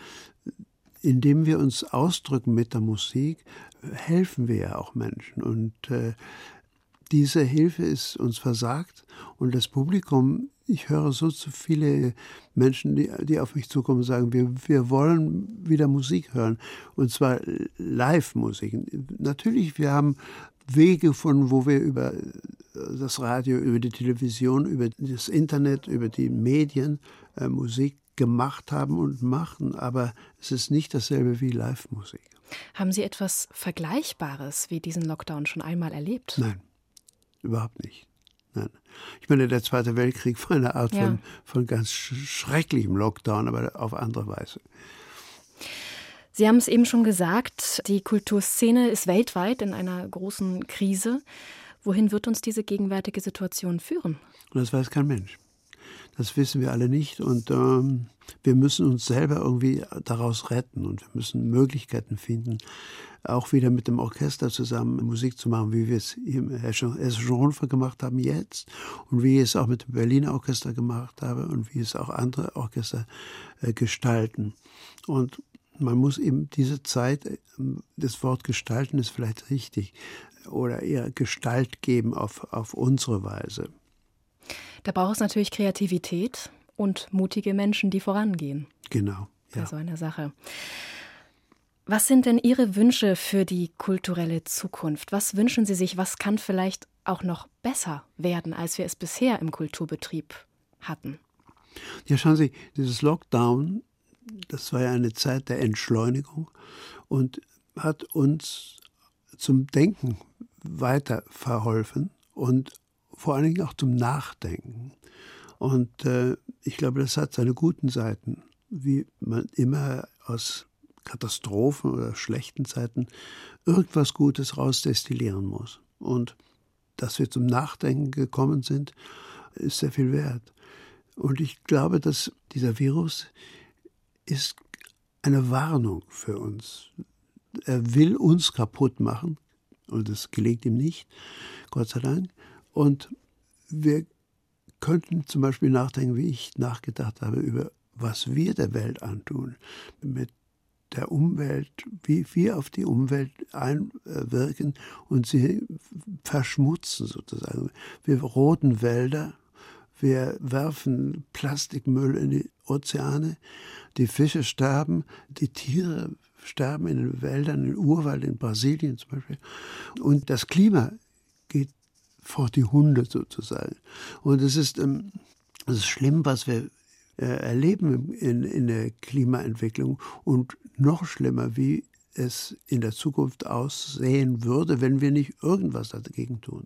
indem wir uns ausdrücken mit der Musik, helfen wir ja auch Menschen. Und äh, diese Hilfe ist uns versagt. Und das Publikum, ich höre so zu viele Menschen, die, die auf mich zukommen und sagen, wir, wir wollen wieder Musik hören. Und zwar Live-Musik. Natürlich, wir haben Wege gefunden, wo wir über das Radio, über die Television, über das Internet, über die Medien äh, Musik gemacht haben und machen. Aber es ist nicht dasselbe wie Live-Musik. Haben Sie etwas Vergleichbares wie diesen Lockdown schon einmal erlebt? Nein, überhaupt nicht. Nein. Ich meine, der Zweite Weltkrieg war eine Art ja. von, von ganz schrecklichem Lockdown, aber auf andere Weise. Sie haben es eben schon gesagt, die Kulturszene ist weltweit in einer großen Krise. Wohin wird uns diese gegenwärtige Situation führen? Und das weiß kein Mensch. Das wissen wir alle nicht und ähm, wir müssen uns selber irgendwie daraus retten und wir müssen Möglichkeiten finden, auch wieder mit dem Orchester zusammen Musik zu machen, wie wir es im Hessischen Rundfunk gemacht haben jetzt und wie ich es auch mit dem Berliner Orchester gemacht habe und wie es auch andere Orchester äh, gestalten. Und man muss eben diese Zeit, das Wort gestalten ist vielleicht richtig, oder eher Gestalt geben auf, auf unsere Weise. Da braucht es natürlich Kreativität und mutige Menschen, die vorangehen. Genau. Ja. Bei so einer Sache. Was sind denn Ihre Wünsche für die kulturelle Zukunft? Was wünschen Sie sich, was kann vielleicht auch noch besser werden, als wir es bisher im Kulturbetrieb hatten? Ja, schauen Sie, dieses Lockdown, das war ja eine Zeit der Entschleunigung und hat uns zum Denken weiter verholfen und vor allen Dingen auch zum Nachdenken. Und äh, ich glaube, das hat seine guten Seiten, wie man immer aus Katastrophen oder schlechten Zeiten irgendwas Gutes rausdestillieren muss. Und dass wir zum Nachdenken gekommen sind, ist sehr viel wert. Und ich glaube, dass dieser Virus ist eine Warnung für uns. Er will uns kaputt machen und das gelingt ihm nicht, Gott sei Dank. Und wir könnten zum Beispiel nachdenken, wie ich nachgedacht habe, über was wir der Welt antun, mit der Umwelt, wie wir auf die Umwelt einwirken und sie verschmutzen sozusagen. Wir roden Wälder, wir werfen Plastikmüll in die Ozeane, die Fische sterben, die Tiere sterben in den Wäldern, im Urwald in Brasilien zum Beispiel. Und das Klima geht vor die Hunde sozusagen. Und es ist, ähm, es ist schlimm, was wir äh, erleben in, in der Klimaentwicklung und noch schlimmer, wie es in der Zukunft aussehen würde, wenn wir nicht irgendwas dagegen tun.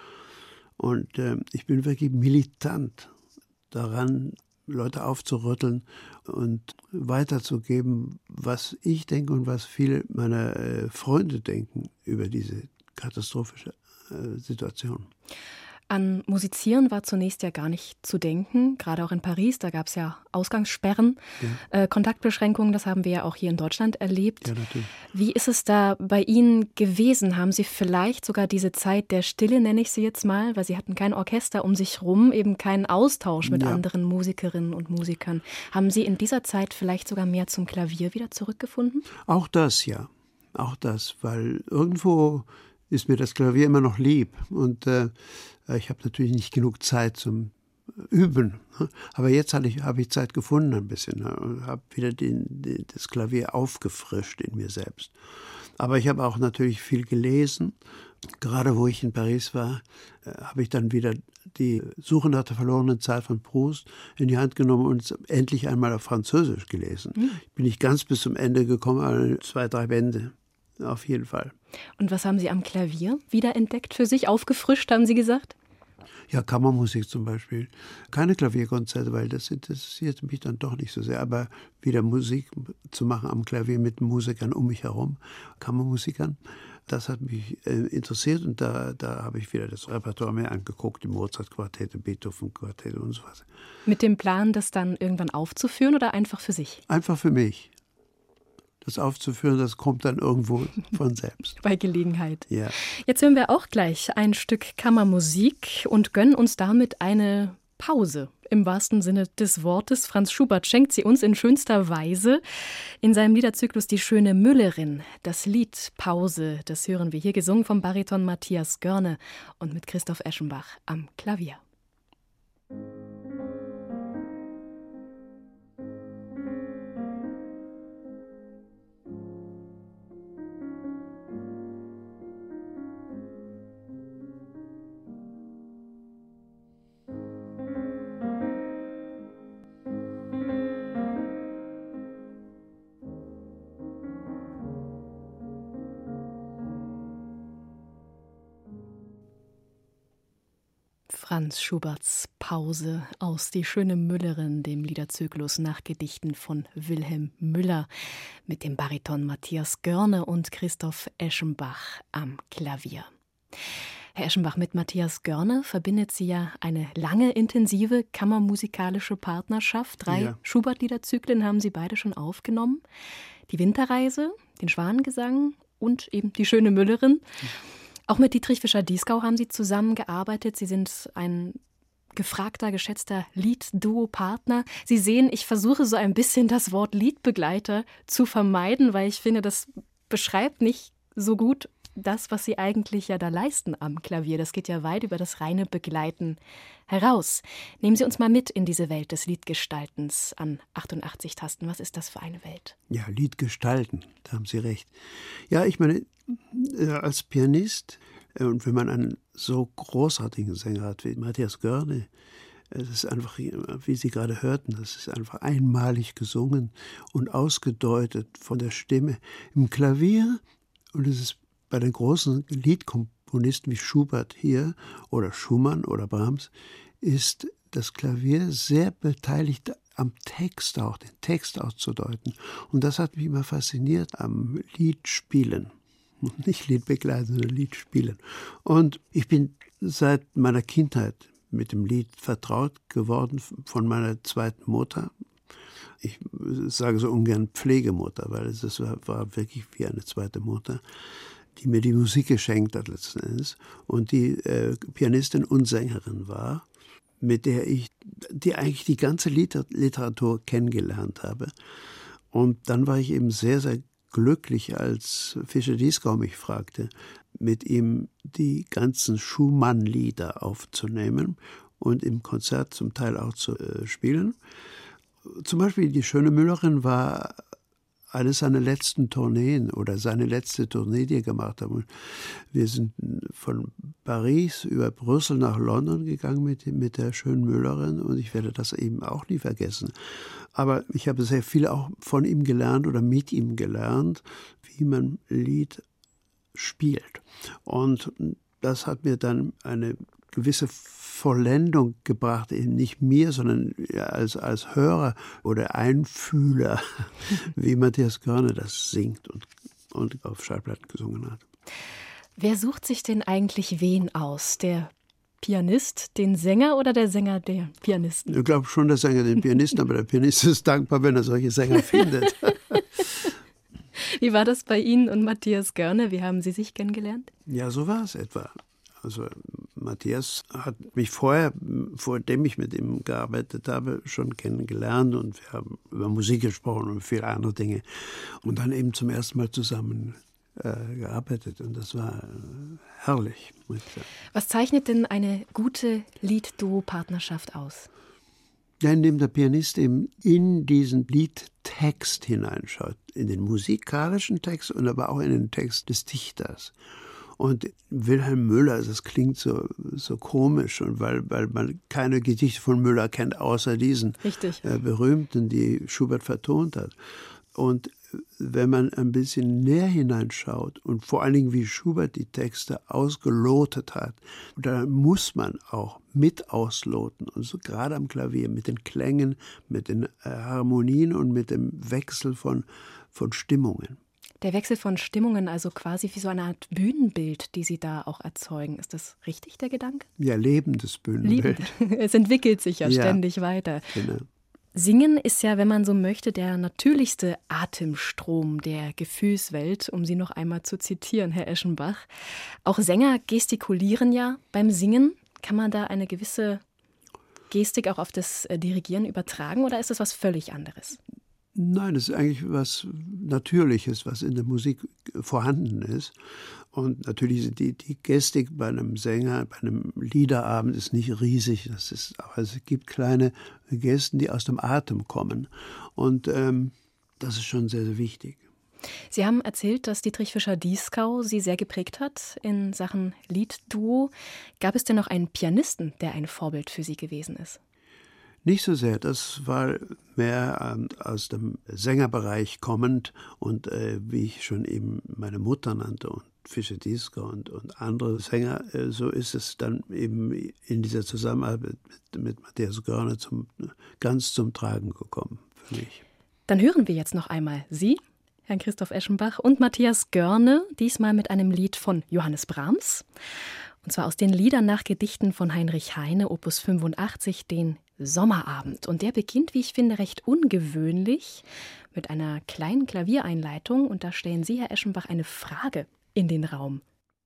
Und äh, ich bin wirklich militant daran, Leute aufzurütteln und weiterzugeben, was ich denke und was viele meiner äh, Freunde denken über diese katastrophische Situation. An Musizieren war zunächst ja gar nicht zu denken, gerade auch in Paris, da gab es ja Ausgangssperren, ja. äh, Kontaktbeschränkungen, das haben wir ja auch hier in Deutschland erlebt. Ja, natürlich. Wie ist es da bei Ihnen gewesen? Haben Sie vielleicht sogar diese Zeit der Stille, nenne ich sie jetzt mal, weil Sie hatten kein Orchester um sich rum, eben keinen Austausch mit ja. anderen Musikerinnen und Musikern. Haben Sie in dieser Zeit vielleicht sogar mehr zum Klavier wieder zurückgefunden? Auch das, ja. Auch das, weil irgendwo ist mir das Klavier immer noch lieb. Und äh, ich habe natürlich nicht genug Zeit zum Üben. Aber jetzt habe ich, hab ich Zeit gefunden ein bisschen und habe wieder den, den, das Klavier aufgefrischt in mir selbst. Aber ich habe auch natürlich viel gelesen. Gerade wo ich in Paris war, äh, habe ich dann wieder die Suche nach der verlorenen Zeit von Proust in die Hand genommen und endlich einmal auf Französisch gelesen. Mhm. Ich bin nicht ganz bis zum Ende gekommen, aber zwei, drei Bände. Auf jeden Fall. Und was haben Sie am Klavier wiederentdeckt für sich? Aufgefrischt, haben Sie gesagt? Ja, Kammermusik zum Beispiel. Keine Klavierkonzerte, weil das interessiert mich dann doch nicht so sehr. Aber wieder Musik zu machen am Klavier mit Musikern um mich herum, Kammermusikern, das hat mich äh, interessiert. Und da, da habe ich wieder das Repertoire mehr angeguckt, die Mozart-Quartette, Beethoven-Quartette und so was. Mit dem Plan, das dann irgendwann aufzuführen oder einfach für sich? Einfach für mich. Das aufzuführen, das kommt dann irgendwo von selbst. Bei Gelegenheit. Ja. Jetzt hören wir auch gleich ein Stück Kammermusik und gönnen uns damit eine Pause. Im wahrsten Sinne des Wortes. Franz Schubert schenkt sie uns in schönster Weise. In seinem Liederzyklus Die schöne Müllerin, das Lied Pause, das hören wir hier gesungen vom Bariton Matthias Görne und mit Christoph Eschenbach am Klavier. Franz Schuberts Pause aus Die schöne Müllerin, dem Liederzyklus nach Gedichten von Wilhelm Müller mit dem Bariton Matthias Görne und Christoph Eschenbach am Klavier. Herr Eschenbach, mit Matthias Görne verbindet Sie ja eine lange, intensive kammermusikalische Partnerschaft. Drei ja. Schubert-Liederzyklen haben Sie beide schon aufgenommen. Die Winterreise, den Schwanengesang und eben Die schöne Müllerin. Mhm. Auch mit Dietrich Fischer-Dieskau haben Sie zusammengearbeitet. Sie sind ein gefragter, geschätzter Lied-Duo-Partner. Sie sehen, ich versuche so ein bisschen das Wort Liedbegleiter zu vermeiden, weil ich finde, das beschreibt nicht so gut das, was Sie eigentlich ja da leisten am Klavier. Das geht ja weit über das reine Begleiten heraus. Nehmen Sie uns mal mit in diese Welt des Liedgestaltens an achtundachtzig Tasten. Was ist das für eine Welt? Ja, Liedgestalten, da haben Sie recht. Ja, ich meine, als Pianist, und wenn man einen so großartigen Sänger hat wie Matthias Görne, das ist einfach, wie Sie gerade hörten, das ist einfach einmalig gesungen und ausgedeutet von der Stimme. Im Klavier, und es ist bei den großen Liedkomponisten wie Schubert hier oder Schumann oder Brahms, ist das Klavier sehr beteiligt am Text auch, den Text auszudeuten. Und das hat mich immer fasziniert am Liedspielen. Nicht Liedbegleiten, sondern Liedspielen. Und ich bin seit meiner Kindheit mit dem Lied vertraut geworden von meiner zweiten Mutter. Ich sage so ungern Pflegemutter, weil es war, war wirklich wie eine zweite Mutter, die mir die Musik geschenkt hat letzten Endes und die äh, Pianistin und Sängerin war, mit der ich die eigentlich die ganze Literatur kennengelernt habe. Und dann war ich eben sehr, sehr glücklich, als Fischer-Dieskau mich fragte, mit ihm die ganzen Schumann-Lieder aufzunehmen und im Konzert zum Teil auch zu äh, spielen. Zum Beispiel Die schöne Müllerin war eine seiner letzten Tourneen oder seine letzte Tournee, die er gemacht hat. Und wir sind von Paris über Brüssel nach London gegangen mit, mit der schönen Müllerin und ich werde das eben auch nie vergessen. Aber ich habe sehr viel auch von ihm gelernt oder mit ihm gelernt, wie man Lied spielt. Und das hat mir dann eine gewisse Vollendung gebracht, nicht mir, sondern als, als Hörer oder Einfühler, wie Matthias Görne das singt und, und auf Schallplatten gesungen hat. Wer sucht sich denn eigentlich wen aus? Der Pianist den Sänger oder der Sänger der Pianisten? Ich glaube schon der Sänger den Pianisten, aber der Pianist ist dankbar, wenn er solche Sänger findet. Wie war das bei Ihnen und Matthias Görne? Wie haben Sie sich kennengelernt? Ja, so war es etwa. Also Matthias hat mich vorher, vor dem ich mit ihm gearbeitet habe, schon kennengelernt und wir haben über Musik gesprochen und viele andere Dinge. Und dann eben zum ersten Mal zusammen äh, gearbeitet und das war äh, herrlich, muss ich sagen. Was zeichnet denn eine gute Lied-Duo-Partnerschaft aus? Ja, indem der Pianist eben in diesen Liedtext hineinschaut, in den musikalischen Text und aber auch in den Text des Dichters. Und Wilhelm Müller, das klingt so, so komisch, und weil, weil man keine Gedichte von Müller kennt, außer diesen Richtig. Äh, berühmten, die Schubert vertont hat. Und wenn man ein bisschen näher hineinschaut und vor allen Dingen, wie Schubert die Texte ausgelotet hat, dann muss man auch mit ausloten. Und so gerade am Klavier mit den Klängen, mit den äh, Harmonien und mit dem Wechsel von, von Stimmungen. Der Wechsel von Stimmungen, also quasi wie so eine Art Bühnenbild, die Sie da auch erzeugen. Ist das richtig, der Gedanke? Ja, lebendes Bühnenbild. Lebend. Es entwickelt sich ja, ja ständig weiter. Genau. Singen ist ja, wenn man so möchte, der natürlichste Atemstrom der Gefühlswelt, um Sie noch einmal zu zitieren, Herr Eschenbach. Auch Sänger gestikulieren ja beim Singen. Kann man da eine gewisse Gestik auch auf das Dirigieren übertragen oder ist das was völlig anderes? Nein, das ist eigentlich was Natürliches, was in der Musik vorhanden ist. Und natürlich sind die, die Gestik bei einem Sänger, bei einem Liederabend ist nicht riesig. Das ist, aber es gibt kleine Gesten, die aus dem Atem kommen. Und ähm, das ist schon sehr, sehr wichtig. Sie haben erzählt, dass Dietrich Fischer-Dieskau Sie sehr geprägt hat in Sachen Liedduo. Gab es denn noch einen Pianisten, der ein Vorbild für Sie gewesen ist? Nicht so sehr, das war mehr ähm, aus dem Sängerbereich kommend und äh, wie ich schon eben meine Mutter nannte und Fischer-Dieskau und, und andere Sänger, äh, so ist es dann eben in dieser Zusammenarbeit mit, mit Matthias Görne zum, ganz zum Tragen gekommen für mich. Dann hören wir jetzt noch einmal Sie, Herrn Christoph Eschenbach und Matthias Görne, diesmal mit einem Lied von Johannes Brahms. Und zwar aus den Liedern nach Gedichten von Heinrich Heine, Opus fünfundachtzig, den Sommerabend. Und der beginnt, wie ich finde, recht ungewöhnlich mit einer kleinen Klaviereinleitung. Und da stellen Sie, Herr Eschenbach, eine Frage in den Raum.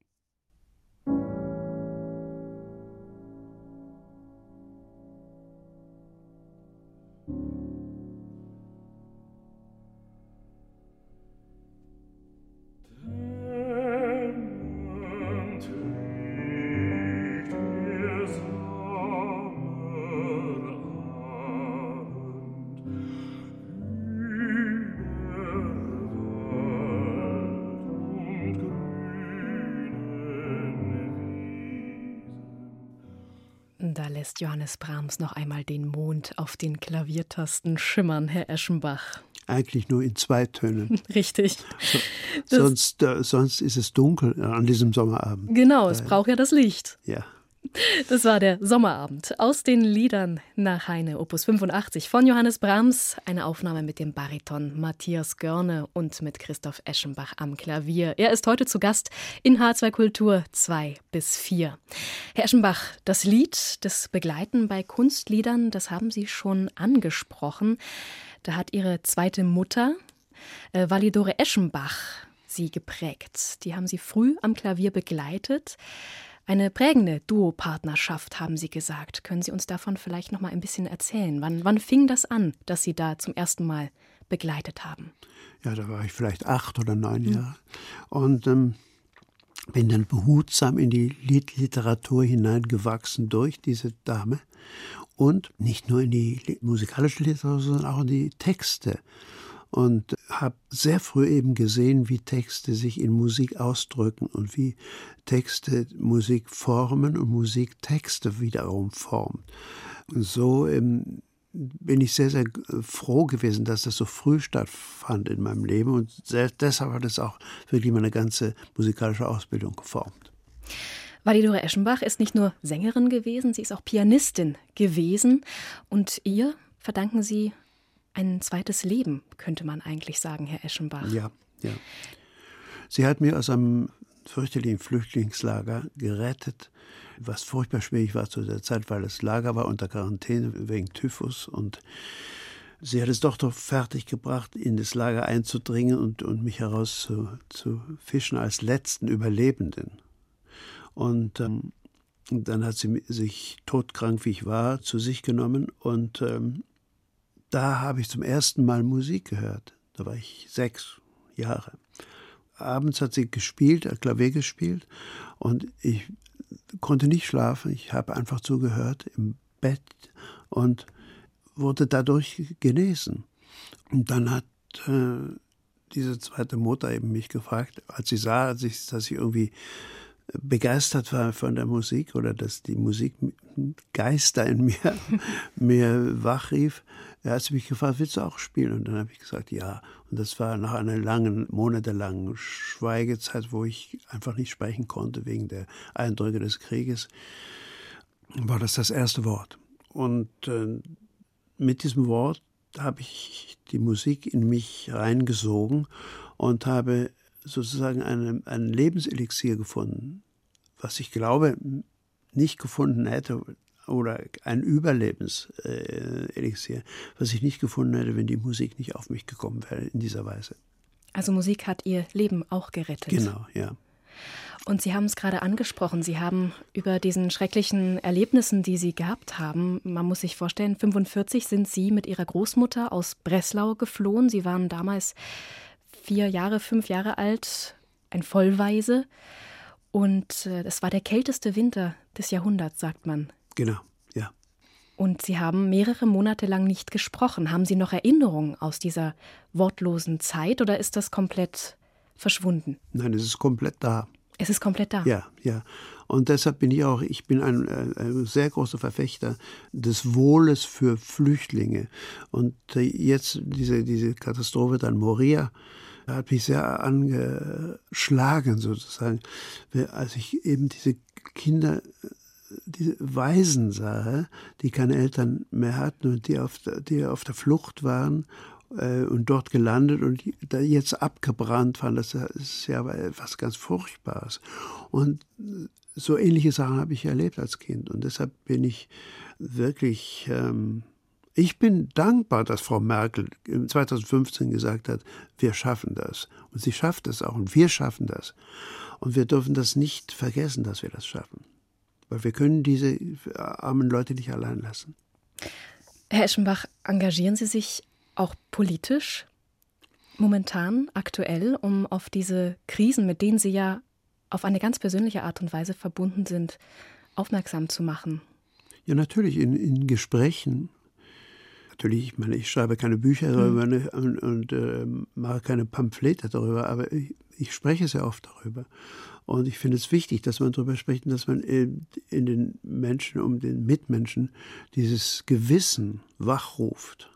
Da lässt Johannes Brahms noch einmal den Mond auf den Klaviertasten schimmern, Herr Eschenbach. Eigentlich nur in zwei Tönen. Richtig. So, sonst, äh, sonst ist es dunkel an diesem Sommerabend. Genau, es braucht ja das Licht. Ja. Das war der Sommerabend aus den Liedern nach Heine, Opus fünfundachtzig von Johannes Brahms. Eine Aufnahme mit dem Bariton Matthias Görne und mit Christoph Eschenbach am Klavier. Er ist heute zu Gast in H zwei Kultur zwei bis vier. Herr Eschenbach, das Lied, das Begleiten bei Kunstliedern, das haben Sie schon angesprochen. Da hat Ihre zweite Mutter, äh, Walidore Eschenbach, Sie geprägt. Die haben Sie früh am Klavier begleitet. Eine prägende Duopartnerschaft, haben Sie gesagt. Können Sie uns davon vielleicht noch mal ein bisschen erzählen? Wann, wann fing das an, dass Sie da zum ersten Mal begleitet haben? Ja, da war ich vielleicht acht oder neun mhm. Jahre. Und ähm, bin dann behutsam in die Liedliteratur hineingewachsen durch diese Dame. Und nicht nur in die musikalische Literatur, sondern auch in die Texte. Und habe sehr früh eben gesehen, wie Texte sich in Musik ausdrücken und wie Texte Musik formen und Musik Texte wiederum formt. Und so ähm, bin ich sehr, sehr froh gewesen, dass das so früh stattfand in meinem Leben. Und sehr, deshalb hat es auch wirklich meine ganze musikalische Ausbildung geformt. Walidore Eschenbach ist nicht nur Sängerin gewesen, sie ist auch Pianistin gewesen. Und ihr verdanken Sie ein zweites Leben, könnte man eigentlich sagen, Herr Eschenbach. Ja, ja. Sie hat mir aus einem fürchterlichen Flüchtlingslager gerettet, was furchtbar schwierig war zu der Zeit, weil das Lager war unter Quarantäne wegen Typhus. Und sie hat es doch doch fertiggebracht, in das Lager einzudringen und, und mich heraus zu, zu fischen als letzten Überlebenden. Und ähm, dann hat sie sich, todkrank wie ich war, zu sich genommen. Und ähm, da habe ich zum ersten Mal Musik gehört. Da war ich sechs Jahre. Abends hat sie gespielt, Klavier gespielt. Und ich konnte nicht schlafen. Ich habe einfach zugehört im Bett und wurde dadurch genesen. Und dann hat äh, diese zweite Mutter eben mich gefragt, als sie sah, als ich, dass ich irgendwie begeistert war von der Musik oder dass die Musik Geister in mir, mir wachrief, hat sie mich gefragt, willst du auch spielen? Und dann habe ich gesagt, ja. Und das war nach einer langen, monatelangen Schweigezeit, wo ich einfach nicht sprechen konnte wegen der Eindrücke des Krieges, war das das erste Wort. Und äh, mit diesem Wort habe ich die Musik in mich reingesogen und habe sozusagen einen, einen Lebenselixier gefunden, was ich glaube nicht gefunden hätte, oder ein Überlebenselixier, was ich nicht gefunden hätte, wenn die Musik nicht auf mich gekommen wäre in dieser Weise. Also Musik hat Ihr Leben auch gerettet. Genau, ja. Und Sie haben es gerade angesprochen, Sie haben über diesen schrecklichen Erlebnissen, die Sie gehabt haben, man muss sich vorstellen, fünfundvierzig sind Sie mit Ihrer Großmutter aus Breslau geflohen. Sie waren damals vier Jahre, fünf Jahre alt, ein Vollwaise. Und äh, das war der kälteste Winter des Jahrhunderts, sagt man. Genau, ja. Und Sie haben mehrere Monate lang nicht gesprochen. Haben Sie noch Erinnerungen aus dieser wortlosen Zeit oder ist das komplett verschwunden? Nein, es ist komplett da. Es ist komplett da? Ja, ja. Und deshalb bin ich auch, ich bin ein, ein sehr großer Verfechter des Wohles für Flüchtlinge. Und jetzt diese, diese Katastrophe dann Moria hat mich sehr angeschlagen sozusagen, als ich eben diese Kinder, diese Waisen sah, die keine Eltern mehr hatten und die auf der, die auf der Flucht waren äh, und dort gelandet und da jetzt abgebrannt waren. Das ist ja etwas ganz Furchtbares. Und so ähnliche Sachen habe ich erlebt als Kind. Und deshalb bin ich wirklich, ähm, ich bin dankbar, dass Frau Merkel zweitausendfünfzehn gesagt hat, wir schaffen das. Und sie schafft es auch und wir schaffen das. Und wir dürfen das nicht vergessen, dass wir das schaffen. Weil wir können diese armen Leute nicht allein lassen. Herr Eschenbach, engagieren Sie sich auch politisch momentan, aktuell, um auf diese Krisen, mit denen Sie ja auf eine ganz persönliche Art und Weise verbunden sind, aufmerksam zu machen? Ja, natürlich, in, in Gesprächen. Natürlich, ich meine, ich schreibe keine Bücher darüber mhm. und, und äh, mache keine Pamphlete darüber, aber ich, ich spreche sehr oft darüber. Und ich finde es wichtig, dass man darüber spricht und dass man in, in den Menschen, um den Mitmenschen, dieses Gewissen wachruft.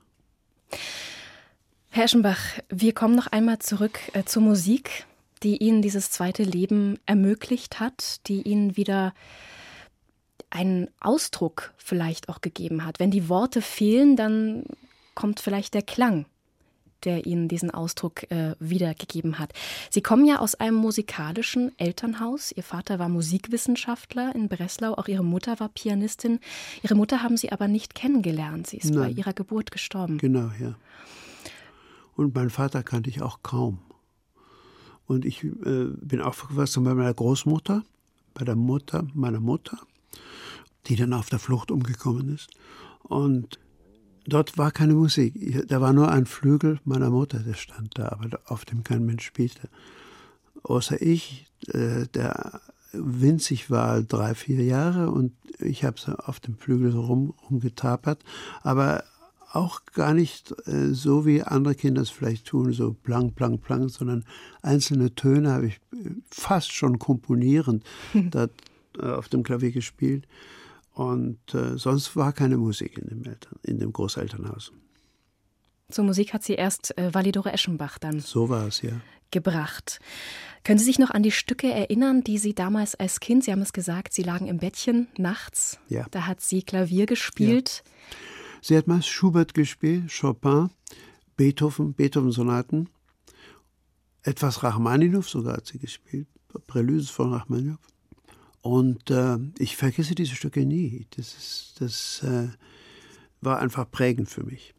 Herr Eschenbach, wir kommen noch einmal zurück äh, zur Musik, die Ihnen dieses zweite Leben ermöglicht hat, die Ihnen wieder einen Ausdruck vielleicht auch gegeben hat. Wenn die Worte fehlen, dann kommt vielleicht der Klang, der Ihnen diesen Ausdruck äh, wiedergegeben hat. Sie kommen ja aus einem musikalischen Elternhaus. Ihr Vater war Musikwissenschaftler in Breslau, auch Ihre Mutter war Pianistin. Ihre Mutter haben Sie aber nicht kennengelernt. Sie ist Nein. bei ihrer Geburt gestorben. Genau, ja. Und meinen Vater kannte ich auch kaum. Und ich äh, bin aufgewachsen bei meiner Großmutter, bei der Mutter meiner Mutter, die dann auf der Flucht umgekommen ist. Und dort war keine Musik. Da war nur ein Flügel meiner Mutter, der stand da, aber auf dem kein Mensch spielte. Außer ich, äh, der winzig war, drei, vier Jahre, und ich habe so auf dem Flügel rum, rumgetapert, aber auch gar nicht äh, so, wie andere Kinder es vielleicht tun, so plank, plank, plank, sondern einzelne Töne habe ich fast schon komponierend da, äh, auf dem Klavier gespielt. Und äh, sonst war keine Musik in dem, Eltern, in dem Großelternhaus. Zur Musik hat sie erst äh, Walidore Eschenbach dann so war es, ja. gebracht. Können Sie sich noch an die Stücke erinnern, die Sie damals als Kind, Sie haben es gesagt, Sie lagen im Bettchen nachts, ja. da hat sie Klavier gespielt. Ja. Sie hat meist Schubert gespielt, Chopin, Beethoven, Beethoven-Sonaten, etwas Rachmaninow sogar hat sie gespielt, Prälüde von Rachmaninow. Und äh, ich vergesse diese Stücke nie. Das, ist, das äh, war einfach prägend für mich.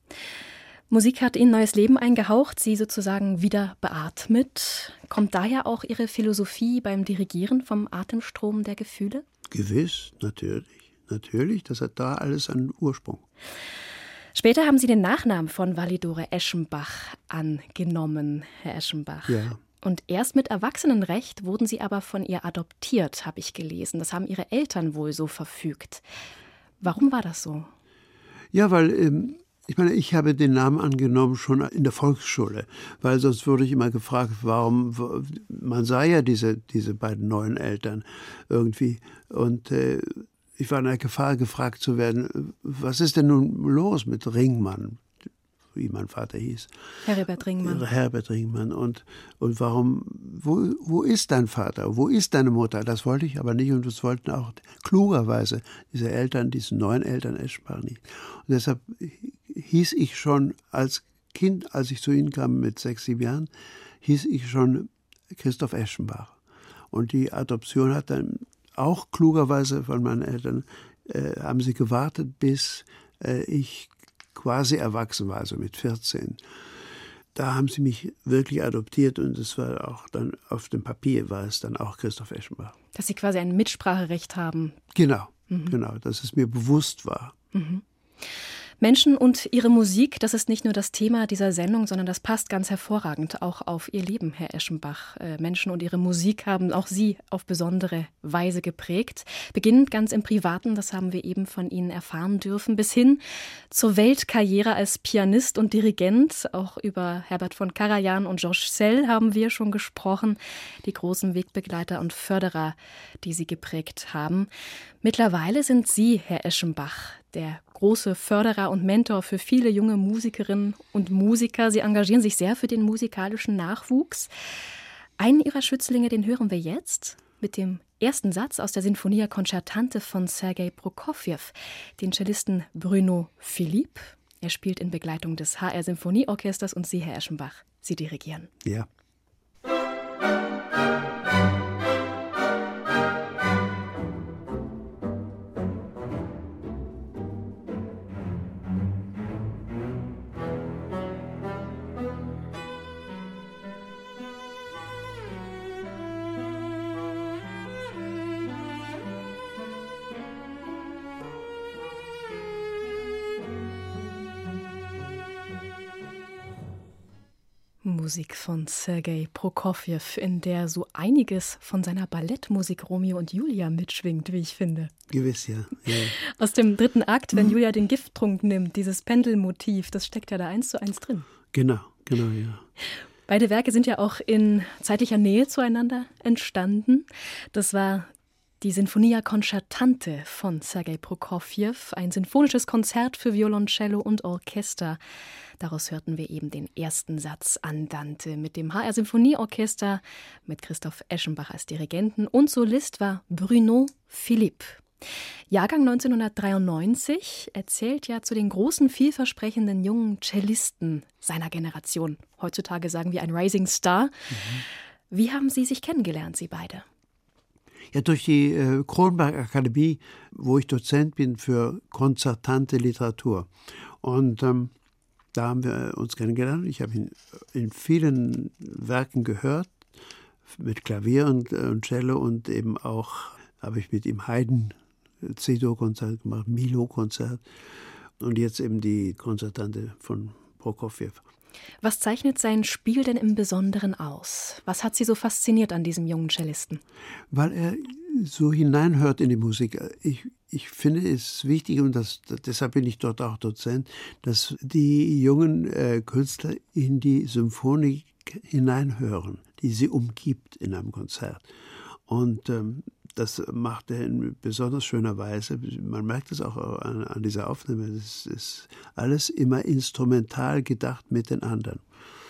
Musik hat Ihnen neues Leben eingehaucht, Sie sozusagen wieder beatmet. Kommt daher auch Ihre Philosophie beim Dirigieren vom Atemstrom der Gefühle? Gewiss, natürlich. Natürlich, das hat da alles einen Ursprung. Später haben Sie den Nachnamen von Walidore Eschenbach angenommen, Herr Eschenbach. Ja. Und erst mit Erwachsenenrecht wurden Sie aber von ihr adoptiert, habe ich gelesen. Das haben Ihre Eltern wohl so verfügt. Warum war das so? Ja, weil, ähm, ich meine, ich habe den Namen angenommen schon in der Volksschule, weil sonst wurde ich immer gefragt, warum, man sah ja diese, diese beiden neuen Eltern irgendwie. Und äh, ich war in der Gefahr, gefragt zu werden, was ist denn nun los mit Ringmann, wie mein Vater hieß. Herbert Ringmann. Herbert Ringmann. Und, und warum, wo, wo ist dein Vater? Wo ist deine Mutter? Das wollte ich aber nicht und das wollten auch klugerweise diese Eltern, diese neuen Eltern Eschenbach nicht. Und deshalb hieß ich schon als Kind, als ich zu ihnen kam mit sechs, sieben Jahren, hieß ich schon Christoph Eschenbach. Und die Adoption hat dann auch klugerweise von meinen Eltern, äh, haben sie gewartet, bis äh, ich quasi erwachsen war, also mit vierzehn. Da haben sie mich wirklich adoptiert und es war auch dann auf dem Papier war es dann auch Christoph Eschenbach. Dass Sie quasi ein Mitspracherecht haben. Genau, mhm. genau, dass es mir bewusst war. Mhm. Menschen und ihre Musik, das ist nicht nur das Thema dieser Sendung, sondern das passt ganz hervorragend auch auf Ihr Leben, Herr Eschenbach. Menschen und ihre Musik haben auch Sie auf besondere Weise geprägt. Beginnend ganz im Privaten, das haben wir eben von Ihnen erfahren dürfen, bis hin zur Weltkarriere als Pianist und Dirigent. Auch über Herbert von Karajan und Georges Szell haben wir schon gesprochen, die großen Wegbegleiter und Förderer, die Sie geprägt haben. Mittlerweile sind Sie, Herr Eschenbach, der große Förderer und Mentor für viele junge Musikerinnen und Musiker. Sie engagieren sich sehr für den musikalischen Nachwuchs. Einen Ihrer Schützlinge, den hören wir jetzt mit dem ersten Satz aus der Sinfonia Concertante von Sergei Prokofjew, den Cellisten Bruno Philippe. Er spielt in Begleitung des H R Symphonieorchesters und Sie, Herr Eschenbach, Sie dirigieren. Ja. Musik von Sergei Prokofjew, in der so einiges von seiner Ballettmusik Romeo und Julia mitschwingt, wie ich finde. Gewiss, ja. ja. Aus dem dritten Akt, wenn Julia den Gifttrunk nimmt, dieses Pendelmotiv, das steckt ja da eins zu eins drin. Genau, genau, ja. Beide Werke sind ja auch in zeitlicher Nähe zueinander entstanden. Das war die Sinfonia Concertante von Sergei Prokofjew, ein sinfonisches Konzert für Violoncello und Orchester. Daraus hörten wir eben den ersten Satz Andante mit dem H R Symphonieorchester, mit Christoph Eschenbach als Dirigenten und Solist war Bruno Philippe. Jahrgang neunzehnhundertdreiundneunzig, erzählt ja zu den großen, vielversprechenden jungen Cellisten seiner Generation. Heutzutage sagen wir ein Rising Star. Mhm. Wie haben Sie sich kennengelernt, Sie beide? Ja, durch die äh, Kronberg-Akademie, wo ich Dozent bin für konzertante Literatur. Und ähm, da haben wir uns kennengelernt. Ich habe ihn in vielen Werken gehört, mit Klavier und, und Cello und eben auch habe ich mit ihm Haydn C-Dur-Konzert gemacht, Milo-Konzert und jetzt eben die Konzertante von Prokofjew. Was zeichnet sein Spiel denn im Besonderen aus? Was hat Sie so fasziniert an diesem jungen Cellisten? Weil er so hineinhört in die Musik. Ich, ich finde es wichtig, und das, deshalb bin ich dort auch Dozent, dass die jungen äh, Künstler in die Symphonik hineinhören, die sie umgibt in einem Konzert. Und ähm, das macht er in besonders schöner Weise. Man merkt es auch an, an dieser Aufnahme. Es ist alles immer instrumental gedacht mit den anderen.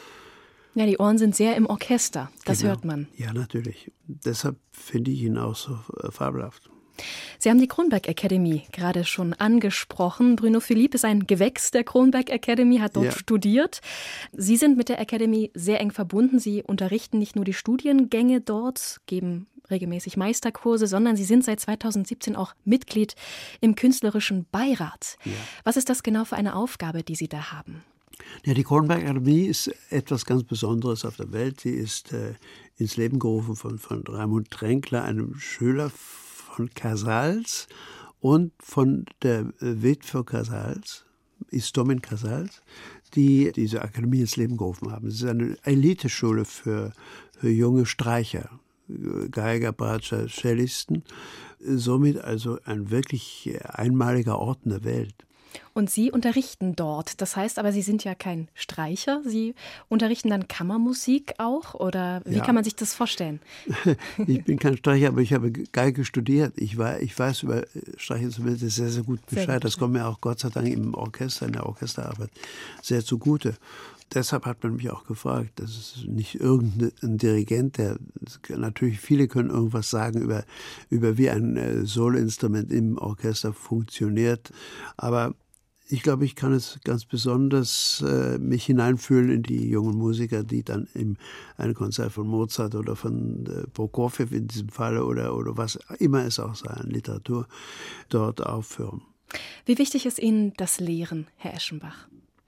Ja, die Ohren sind sehr im Orchester. Das genau. hört man. Ja, natürlich. Deshalb finde ich ihn auch so fabelhaft. Sie haben die Kronberg Academy gerade schon angesprochen. Bruno Philippe ist ein Gewächs der Kronberg Academy, hat dort ja. studiert. Sie sind mit der Academy sehr eng verbunden. Sie unterrichten nicht nur die Studiengänge dort, geben regelmäßig Meisterkurse, sondern Sie sind seit zweitausendsiebzehn auch Mitglied im künstlerischen Beirat. Ja. Was ist das genau für eine Aufgabe, die Sie da haben? Ja, die Kronberg Akademie ist etwas ganz Besonderes auf der Welt. Sie ist äh, ins Leben gerufen von, von Raimund Tränkler, einem Schüler von Casals und von der Witwe Casals, Istomin Casals, die diese Akademie ins Leben gerufen haben. Es ist eine Eliteschule für, für junge Streicher, Geiger, Bratscher, Cellisten. Somit also ein wirklich einmaliger Ort in der Welt. Und Sie unterrichten dort. Das heißt aber, Sie sind ja kein Streicher. Sie unterrichten dann Kammermusik auch? Oder wie ja. kann man sich das vorstellen? Ich bin kein Streicher, aber ich habe Geige studiert. Ich, war, ich weiß über Streicherinstrumente sehr, sehr gut Bescheid. Sehr gut. Das kommt mir auch Gott sei Dank im Orchester, in der Orchesterarbeit sehr zugute. Deshalb hat man mich auch gefragt, das ist nicht irgendein Dirigent, der natürlich viele können irgendwas sagen über, über wie ein äh, Soloinstrument im Orchester funktioniert, aber ich glaube, ich kann es ganz besonders äh, mich hineinfühlen in die jungen Musiker, die dann in ein Konzert von Mozart oder von äh, Prokofjew in diesem Falle oder, oder was immer es auch sei, an Literatur dort aufführen. Wie wichtig ist Ihnen das Lehren, Herr Eschenbach?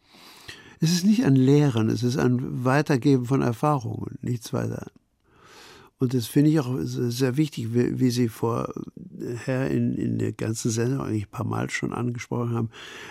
Es ist nicht ein Lehren, es ist ein Weitergeben von Erfahrungen, nichts weiter. Und das finde ich auch sehr wichtig, wie, wie Sie vorher in, in der ganzen Sendung eigentlich ein paar Mal schon angesprochen haben.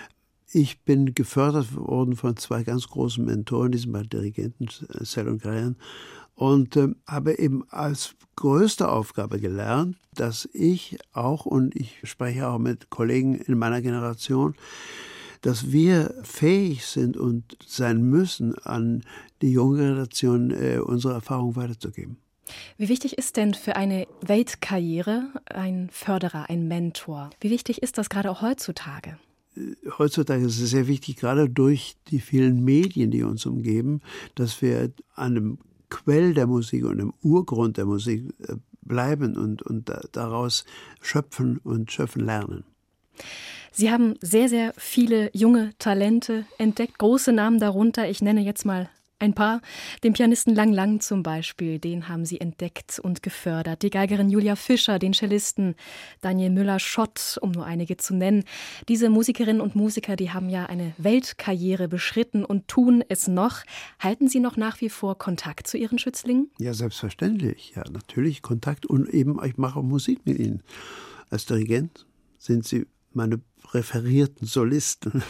Ich bin gefördert worden von zwei ganz großen Mentoren, die sind beide Dirigenten, Sell und Grayan, und äh, habe eben als größte Aufgabe gelernt, dass ich auch, und ich spreche auch mit Kollegen in meiner Generation, dass wir fähig sind und sein müssen, an die junge Generation äh, unsere Erfahrung weiterzugeben. Wie wichtig ist denn für eine Weltkarriere ein Förderer, ein Mentor? Wie wichtig ist das gerade auch heutzutage? Heutzutage ist es sehr wichtig, gerade durch die vielen Medien, die uns umgeben, dass wir an dem Quell der Musik und dem Urgrund der Musik bleiben und, und daraus schöpfen und schöpfen lernen. Sie haben sehr, sehr viele junge Talente entdeckt, große Namen darunter. Ich nenne jetzt mal ein paar. Den Pianisten Lang Lang zum Beispiel, den haben Sie entdeckt und gefördert. Die Geigerin Julia Fischer, den Cellisten Daniel Müller-Schott, um nur einige zu nennen. Diese Musikerinnen und Musiker, die haben ja eine Weltkarriere beschritten und tun es noch. Halten Sie noch nach wie vor Kontakt zu Ihren Schützlingen? Ja, selbstverständlich. Ja, natürlich Kontakt und eben, ich mache auch Musik mit Ihnen. Als Dirigent sind Sie meine präferierten Solisten.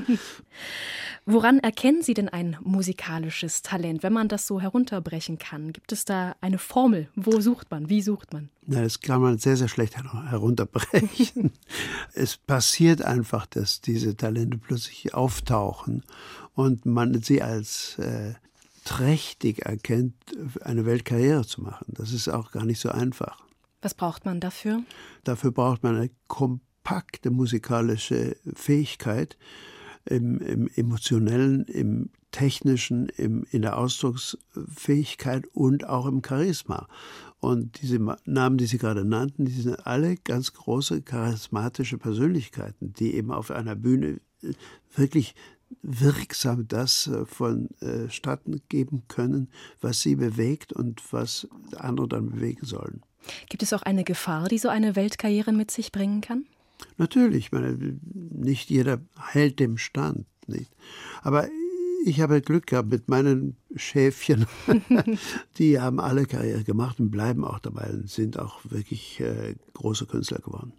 Woran erkennen Sie denn ein musikalisches Talent, wenn man das so herunterbrechen kann? Gibt es da eine Formel? Wo sucht man? Wie sucht man? Na, das kann man sehr, sehr schlecht herunterbrechen. Es passiert einfach, dass diese Talente plötzlich auftauchen und man sie als äh, trächtig erkennt, eine Weltkarriere zu machen. Das ist auch gar nicht so einfach. Was braucht man dafür? Dafür braucht man eine kompakte musikalische Fähigkeit, Im, im emotionellen, im technischen, im, in der Ausdrucksfähigkeit und auch im Charisma. Und diese Namen, die Sie gerade nannten, die sind alle ganz große charismatische Persönlichkeiten, die eben auf einer Bühne wirklich wirksam das vonstatten geben können, was sie bewegt und was andere dann bewegen sollen. Gibt es auch eine Gefahr, die so eine Weltkarriere mit sich bringen kann? Natürlich, ich meine, nicht jeder hält dem Stand, nicht? Aber ich habe Glück gehabt mit meinen Schäfchen. Die haben alle Karriere gemacht und bleiben auch dabei und sind auch wirklich äh, große Künstler geworden.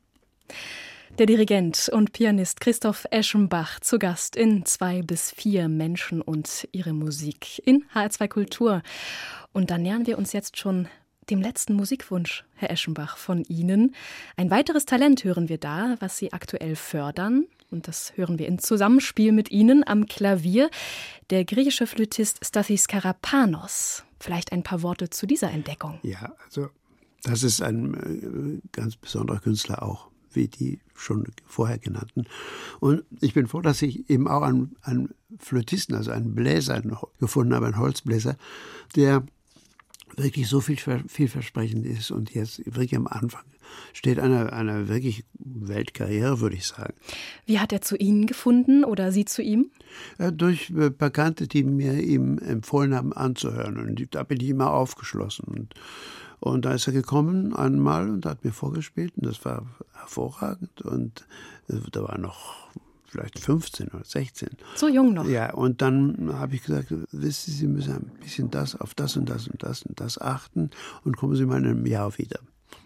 Der Dirigent und Pianist Christoph Eschenbach zu Gast in zwei bis vier Menschen und ihre Musik in H R zwei Kultur. Und dann nähern wir uns jetzt schon dem letzten Musikwunsch, Herr Eschenbach, von Ihnen. Ein weiteres Talent hören wir da, was Sie aktuell fördern. Und das hören wir in Zusammenspiel mit Ihnen am Klavier. Der griechische Flötist Stathis Karapanos. Vielleicht ein paar Worte zu dieser Entdeckung. Ja, also das ist ein äh, ganz besonderer Künstler auch, wie die schon vorher genannten. Und ich bin froh, dass ich eben auch einen, einen Flötisten, also einen Bläser gefunden habe, einen Holzbläser, der wirklich so viel, vielversprechend ist und jetzt wirklich am Anfang steht einer, einer wirklich Weltkarriere, würde ich sagen. Wie hat er zu Ihnen gefunden oder Sie zu ihm? Ja, durch Bekannte, die mir ihm empfohlen haben anzuhören. Und da bin ich immer aufgeschlossen. Und, Und da ist er gekommen einmal und hat mir vorgespielt und das war hervorragend. Und da war noch vielleicht fünfzehn oder sechzehn. So jung noch. Ja, und dann habe ich gesagt, wissen Sie, Sie müssen ein bisschen das auf das und das und das und das achten und kommen Sie mal in einem Jahr wieder.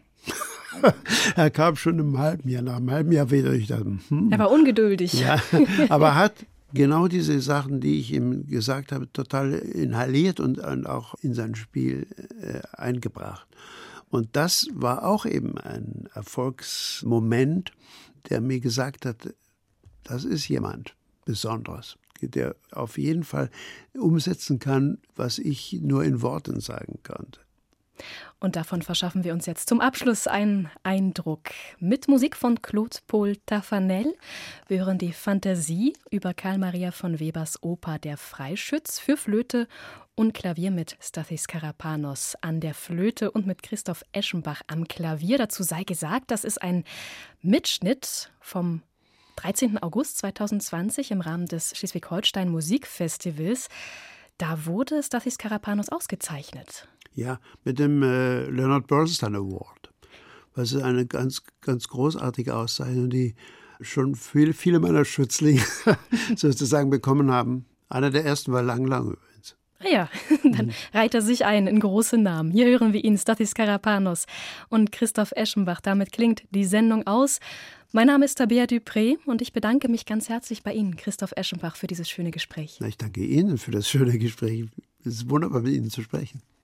Er kam schon im halben Jahr, nach einem halben Jahr wieder. Ich dachte, hm. Er war ungeduldig. Ja, aber hat genau diese Sachen, die ich ihm gesagt habe, total inhaliert und, und auch in sein Spiel äh, eingebracht. Und das war auch eben ein Erfolgsmoment, der mir gesagt hat, das ist jemand Besonderes, der auf jeden Fall umsetzen kann, was ich nur in Worten sagen konnte. Und davon verschaffen wir uns jetzt zum Abschluss einen Eindruck. Mit Musik von Claude Paul Taffanel. Wir hören die Fantasie über Carl Maria von Webers Oper Der Freischütz für Flöte und Klavier mit Stathis Karapanos an der Flöte und mit Christoph Eschenbach am Klavier. Dazu sei gesagt, das ist ein Mitschnitt vom dreizehnten August zweitausendzwanzig im Rahmen des Schleswig-Holstein Musikfestivals. Da wurde Stathis Karapanos ausgezeichnet. Ja, mit dem äh, Leonard Bernstein Award. Das ist eine ganz, ganz großartige Auszeichnung, die schon viel, viele meiner Schützlinge sozusagen bekommen haben. Einer der ersten war Lang Lang übrigens. Ah ja, dann mhm. reiht er sich ein in große Namen. Hier hören wir ihn, Stathis Karapanos und Christoph Eschenbach. Damit klingt die Sendung aus. Mein Name ist Tabea Dupré und ich bedanke mich ganz herzlich bei Ihnen, Christoph Eschenbach, für dieses schöne Gespräch. Na, ich danke Ihnen für das schöne Gespräch. Es ist wunderbar, mit Ihnen zu sprechen.